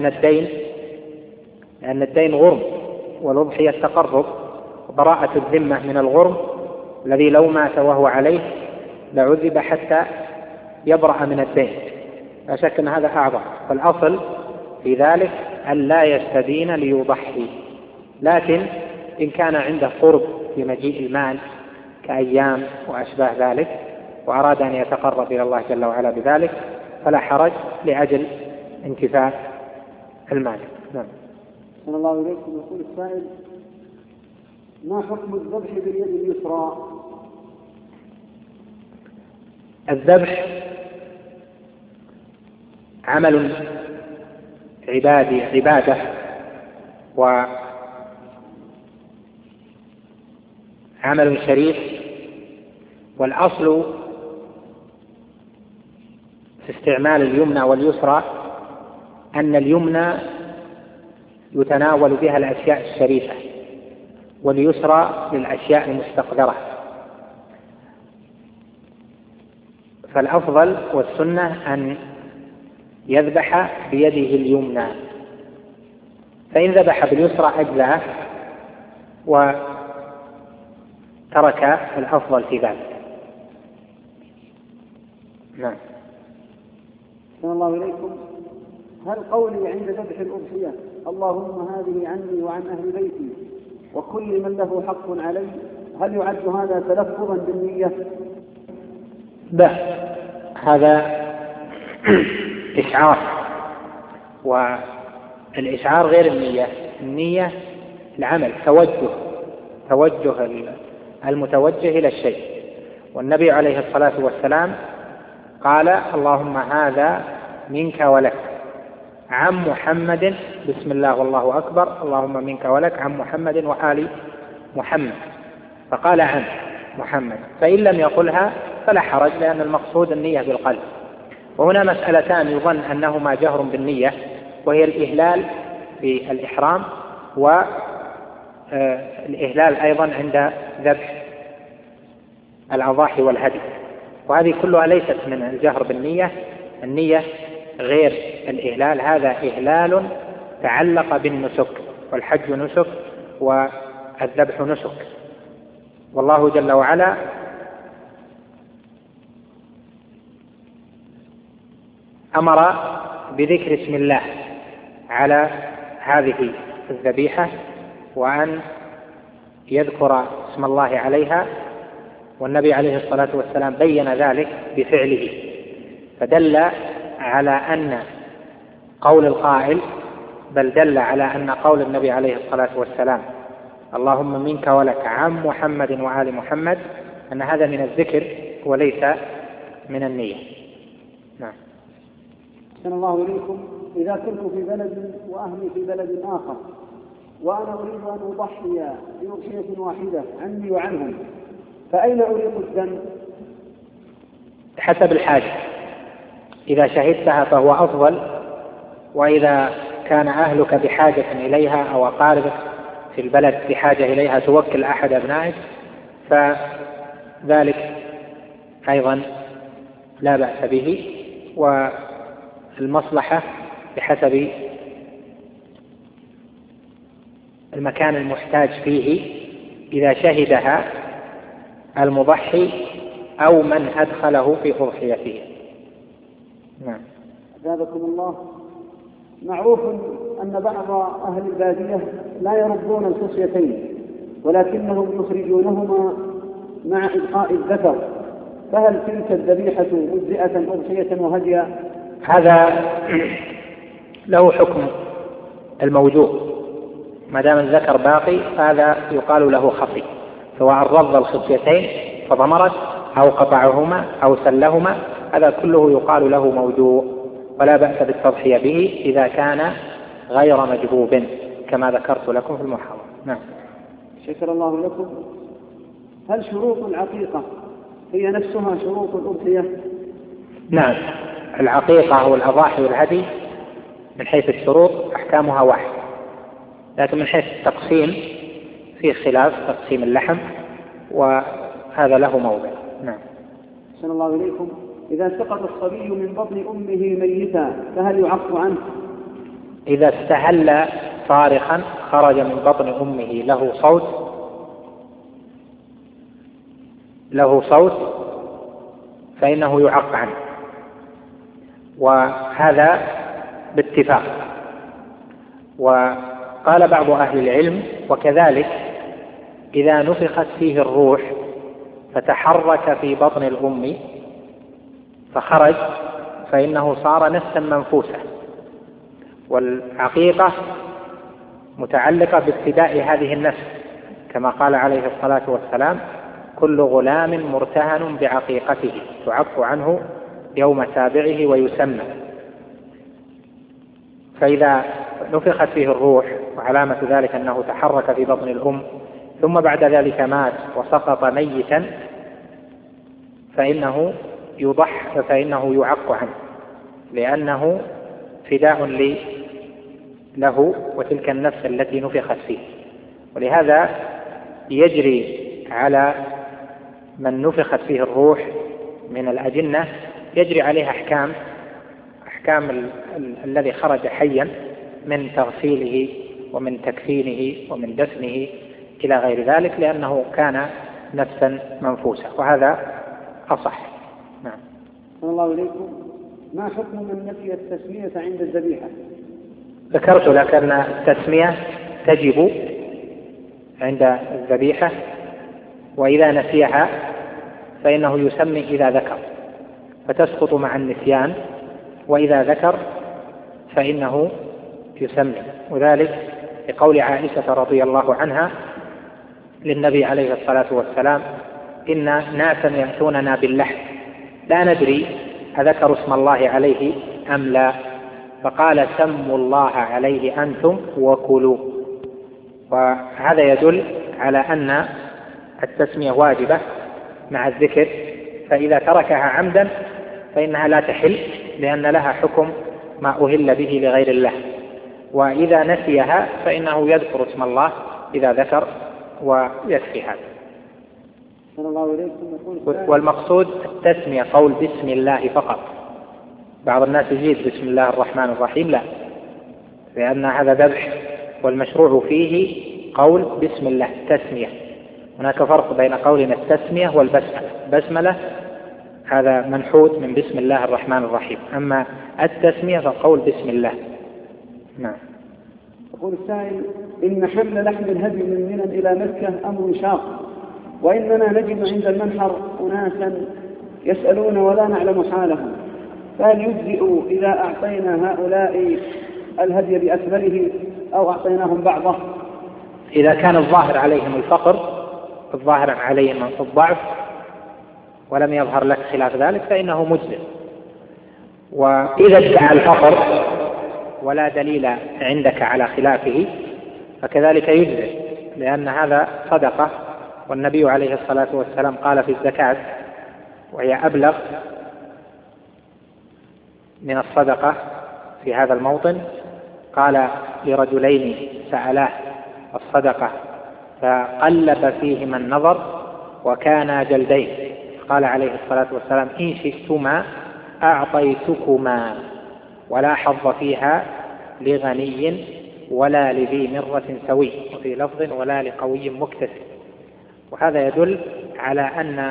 الدين غرم، والأضحية التقرب وبراءة الذمة من الغرم الذي لو مات وهو عليه لعذب حتى يبرأ من الدين، لا شك أن هذا أعظم. فالأصل في ذلك أن لا يستدين ليضحي، لكن إن كان عنده قرب في مجيء المال كأيام وأشباه ذلك وأراد أن يتقرب إلى الله جل وعلا بذلك فلا حرج لأجل انتفاء المال. نعم. صلى الله عليكم. يقول السائل: ما حكم الذبح باليد اليسرى؟ الذبح عمل عبادة وعمل شريف، والأصل في استعمال اليمنى واليسرى أن اليمنى يتناول بها الأشياء الشريفة، واليسرى للأشياء المستقذرة. فالأفضل والسنة أن يذبح بيده اليمنى، فإن ذبح باليسرى أجزأه وترك الأفضل في ذلك. نعم. صلى الله عليكم. هل قولي عند ذبح الأضحية اللهم هذه عني وعن أهل بيتي وكل من له حق علي، هل يعد هذا تلفظا بالنية؟ هذا إشعار، والإشعار غير النية. النية العمل، توجه المتوجه إلى الشيء. والنبي عليه الصلاة والسلام قال: اللهم هذا منك ولك عن محمد، بسم الله والله أكبر، اللهم منك ولك عن محمد وآل محمد، فقال عن محمد. فإن لم يقلها فلا حرج، لأن المقصود النية بالقلب. وهنا مسألتان يظن أنهما جهر بالنية، وهي الإهلال بالإحرام والإهلال أيضا عند ذبح الأضاحي والهدي، وهذه كلها ليست من الجهر بالنية. النية غير الإهلال، هذا إهلال تعلق بالنسك، والحج نسك والذبح نسك. والله جل وعلا أمر بذكر اسم الله على هذه الذبيحة، وأن يذكر اسم الله عليها، والنبي عليه الصلاة والسلام بين ذلك بفعله، فدل على أن قول القائل، بل دل على أن قول النبي عليه الصلاة والسلام اللهم منك ولك عن محمد وآل محمد، أن هذا من الذكر وليس من النية. نعم. أحسن الله إليكم. إذا كنت في بلد وأهلي في بلد آخر وأنا أريد أن أضحي بأضحية واحدة عني وعنهم، فأين أريد الدم؟ حسب الحاجة، إذا شهدتها فهو أفضل، وإذا كان أهلك بحاجة إليها أو أقاربك في البلد بحاجة إليها توكل أحد أبنائك فذلك أيضا لا بأس به، والمصلحة بحسب المكان المحتاج فيه إذا شهدها المضحي أو من أدخله في أضحيته. نعم. أجابكم الله. معروف أن بعض أهل البادية لا يربون الخصيتين، ولكنهم يخرجونهما مع إبقاء الذكر، فهل تلك الذبيحة مجزئة أضحية وهديا؟ هذا له حكم الموجود، ما دام الذكر باقي هذا يقال له خصي، سواء رض الخصيتين فضمرت أو قطعهما أو سلهما، هذا كله يقال له موجود، ولا بأس بالتضحية به إذا كان غير مجبوب كما ذكرت لكم في المحاضرة. نعم. شكر الله لكم. هل شروط العقيقة هي نفسها شروط الأضحية؟ نعم، العقيقة والأضاحي والهدي من حيث الشروط أحكامها واحد، لكن من حيث التقسيم فيه خلاف تقسيم اللحم، وهذا له موضع. نعم. أحسن الله إليكم. إذا سقط الصبي من بطن أمه ميتا فهل يعق عنه؟ إذا استهل صارخا خرج من بطن أمه له صوت فإنه يعق عنه، وهذا باتفاق. وقال بعض أهل العلم وكذلك إذا نفخت فيه الروح فتحرك في بطن الأم فخرج فإنه صار نفسا منفوسا، والعقيقة متعلقة بابتداء هذه النفس كما قال عليه الصلاة والسلام: كل غلام مرتهن بعقيقته تعق عنه يوم سابعه ويسمى. فإذا نفخت فيه الروح وعلامة ذلك أنه تحرك في بطن الأم ثم بعد ذلك مات وسقط ميتا فإنه يعق عنه، لأنه فداء له وتلك النفس التي نفخت فيه. ولهذا يجري على من نفخت فيه الروح من الأجنة يجري عليه أحكام الذي خرج حيا من تغسيله ومن تكفينه ومن دفنه إلى غير ذلك، لأنه كان نفسا منفوسة، وهذا أصح. نعم. الله إليكم. ما حكم من نسي التسمية عند الذبيحة؟ ذكرت لك أن التسمية تجب عند الذبيحة، وإذا نسيها فإنه يسمي إذا ذكر فتسقط مع النسيان، وإذا ذكر فإنه يسمي، وذلك لقول عائشة رضي الله عنها للنبي عليه الصلاة والسلام: إن ناسا يأتوننا باللحم لا ندري أذكروا اسم الله عليه أم لا، فقال: سموا الله عليه أنتم وكلوا. وهذا يدل على أن التسمية واجبة مع الذكر، فإذا تركها عمدا فإنها لا تحل، لأن لها حكم ما أهل به لغير الله، وإذا نسيها فإنه يذكر اسم الله إذا ذكر ويكفي هذا. والمقصود التسمية قول بسم الله فقط. بعض الناس يزيد بسم الله الرحمن الرحيم، لا، لأن هذا ذبح، والمشروع فيه قول بسم الله تسمية. هناك فرق بين قولنا التسمية والبسملة. بسملة هذا منحوت من بسم الله الرحمن الرحيم، أما التسمية فقول بسم الله. نعم. يقول السائل: إن حمل لحم الهدي من منى إلى مكة أمر شاق، وإننا نجد عند المنحر أناسا يسألون ولا نعلم حالهم، فهل يجزئ إذا أعطينا هؤلاء الهدي بأكمله أو أعطيناهم بعضه؟ إذا كان الظاهر عليهم الفقر، الظاهر عليهم الضعف، ولم يظهر لك خلاف ذلك فإنه مجزئ. وإذا ادعى الفقر ولا دليل عندك على خلافه فكذلك يجزئ، لأن هذا صدقة، والنبي عليه الصلاة والسلام قال في الزكاة، وهي أبلغ من الصدقة في هذا الموطن، قال لرجلين سألاه الصدقة فقلب فيهما النظر وكانا جلدين، قال عليه الصلاة والسلام: إن شئتما أعطيتكما، ولا حظ فيها لغني ولا لذي مرة سوي، وفي لفظ ولا لقوي مكتسب. وهذا يدل على أن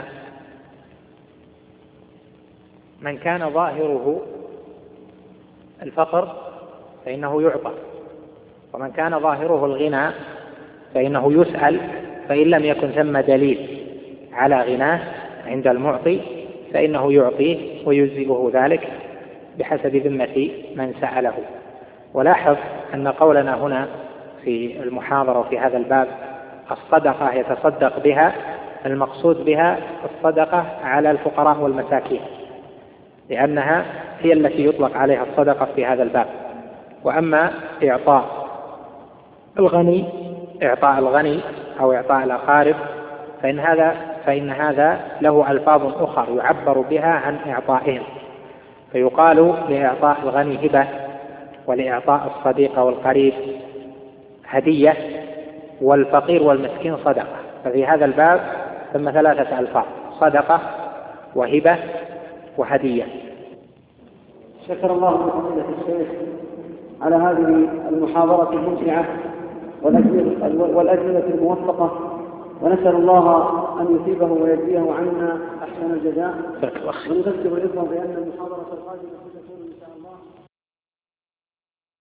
من كان ظاهره الفقر فإنه يعطى، ومن كان ظاهره الغنى فإنه يسأل، فإن لم يكن ثم دليل على غناه عند المعطي فإنه يعطيه ويجزئه ذلك بحسب ذمة من سأله. ولاحظ أن قولنا هنا في المحاضرة وفي هذا الباب الصدقة يتصدق بها، المقصود بها الصدقة على الفقراء والمساكين، لأنها هي التي يطلق عليها الصدقة في هذا الباب. وأما إعطاء الغني أو إعطاء الأقارب فإن هذا فإن هذا له ألفاظ أخرى يعبر بها عن إعطائهم، فيقال لإعطاء الغني هبة، ولإعطاء الصديق والقريب هدية، والفقير والمسكين صدقة. ففي هذا الباب ثم 3 ألفاظ: صدقة وهبة وهدية. شكر الله لفضيلة الشيخ على هذه المحاضرة الممتعة والأجوبة الموفقة، ونسأل الله أن يثيبه ويجزيه عنا أحسن الجزاء، ونذكر الإخوة بأن المحاضرة القادمة ستكون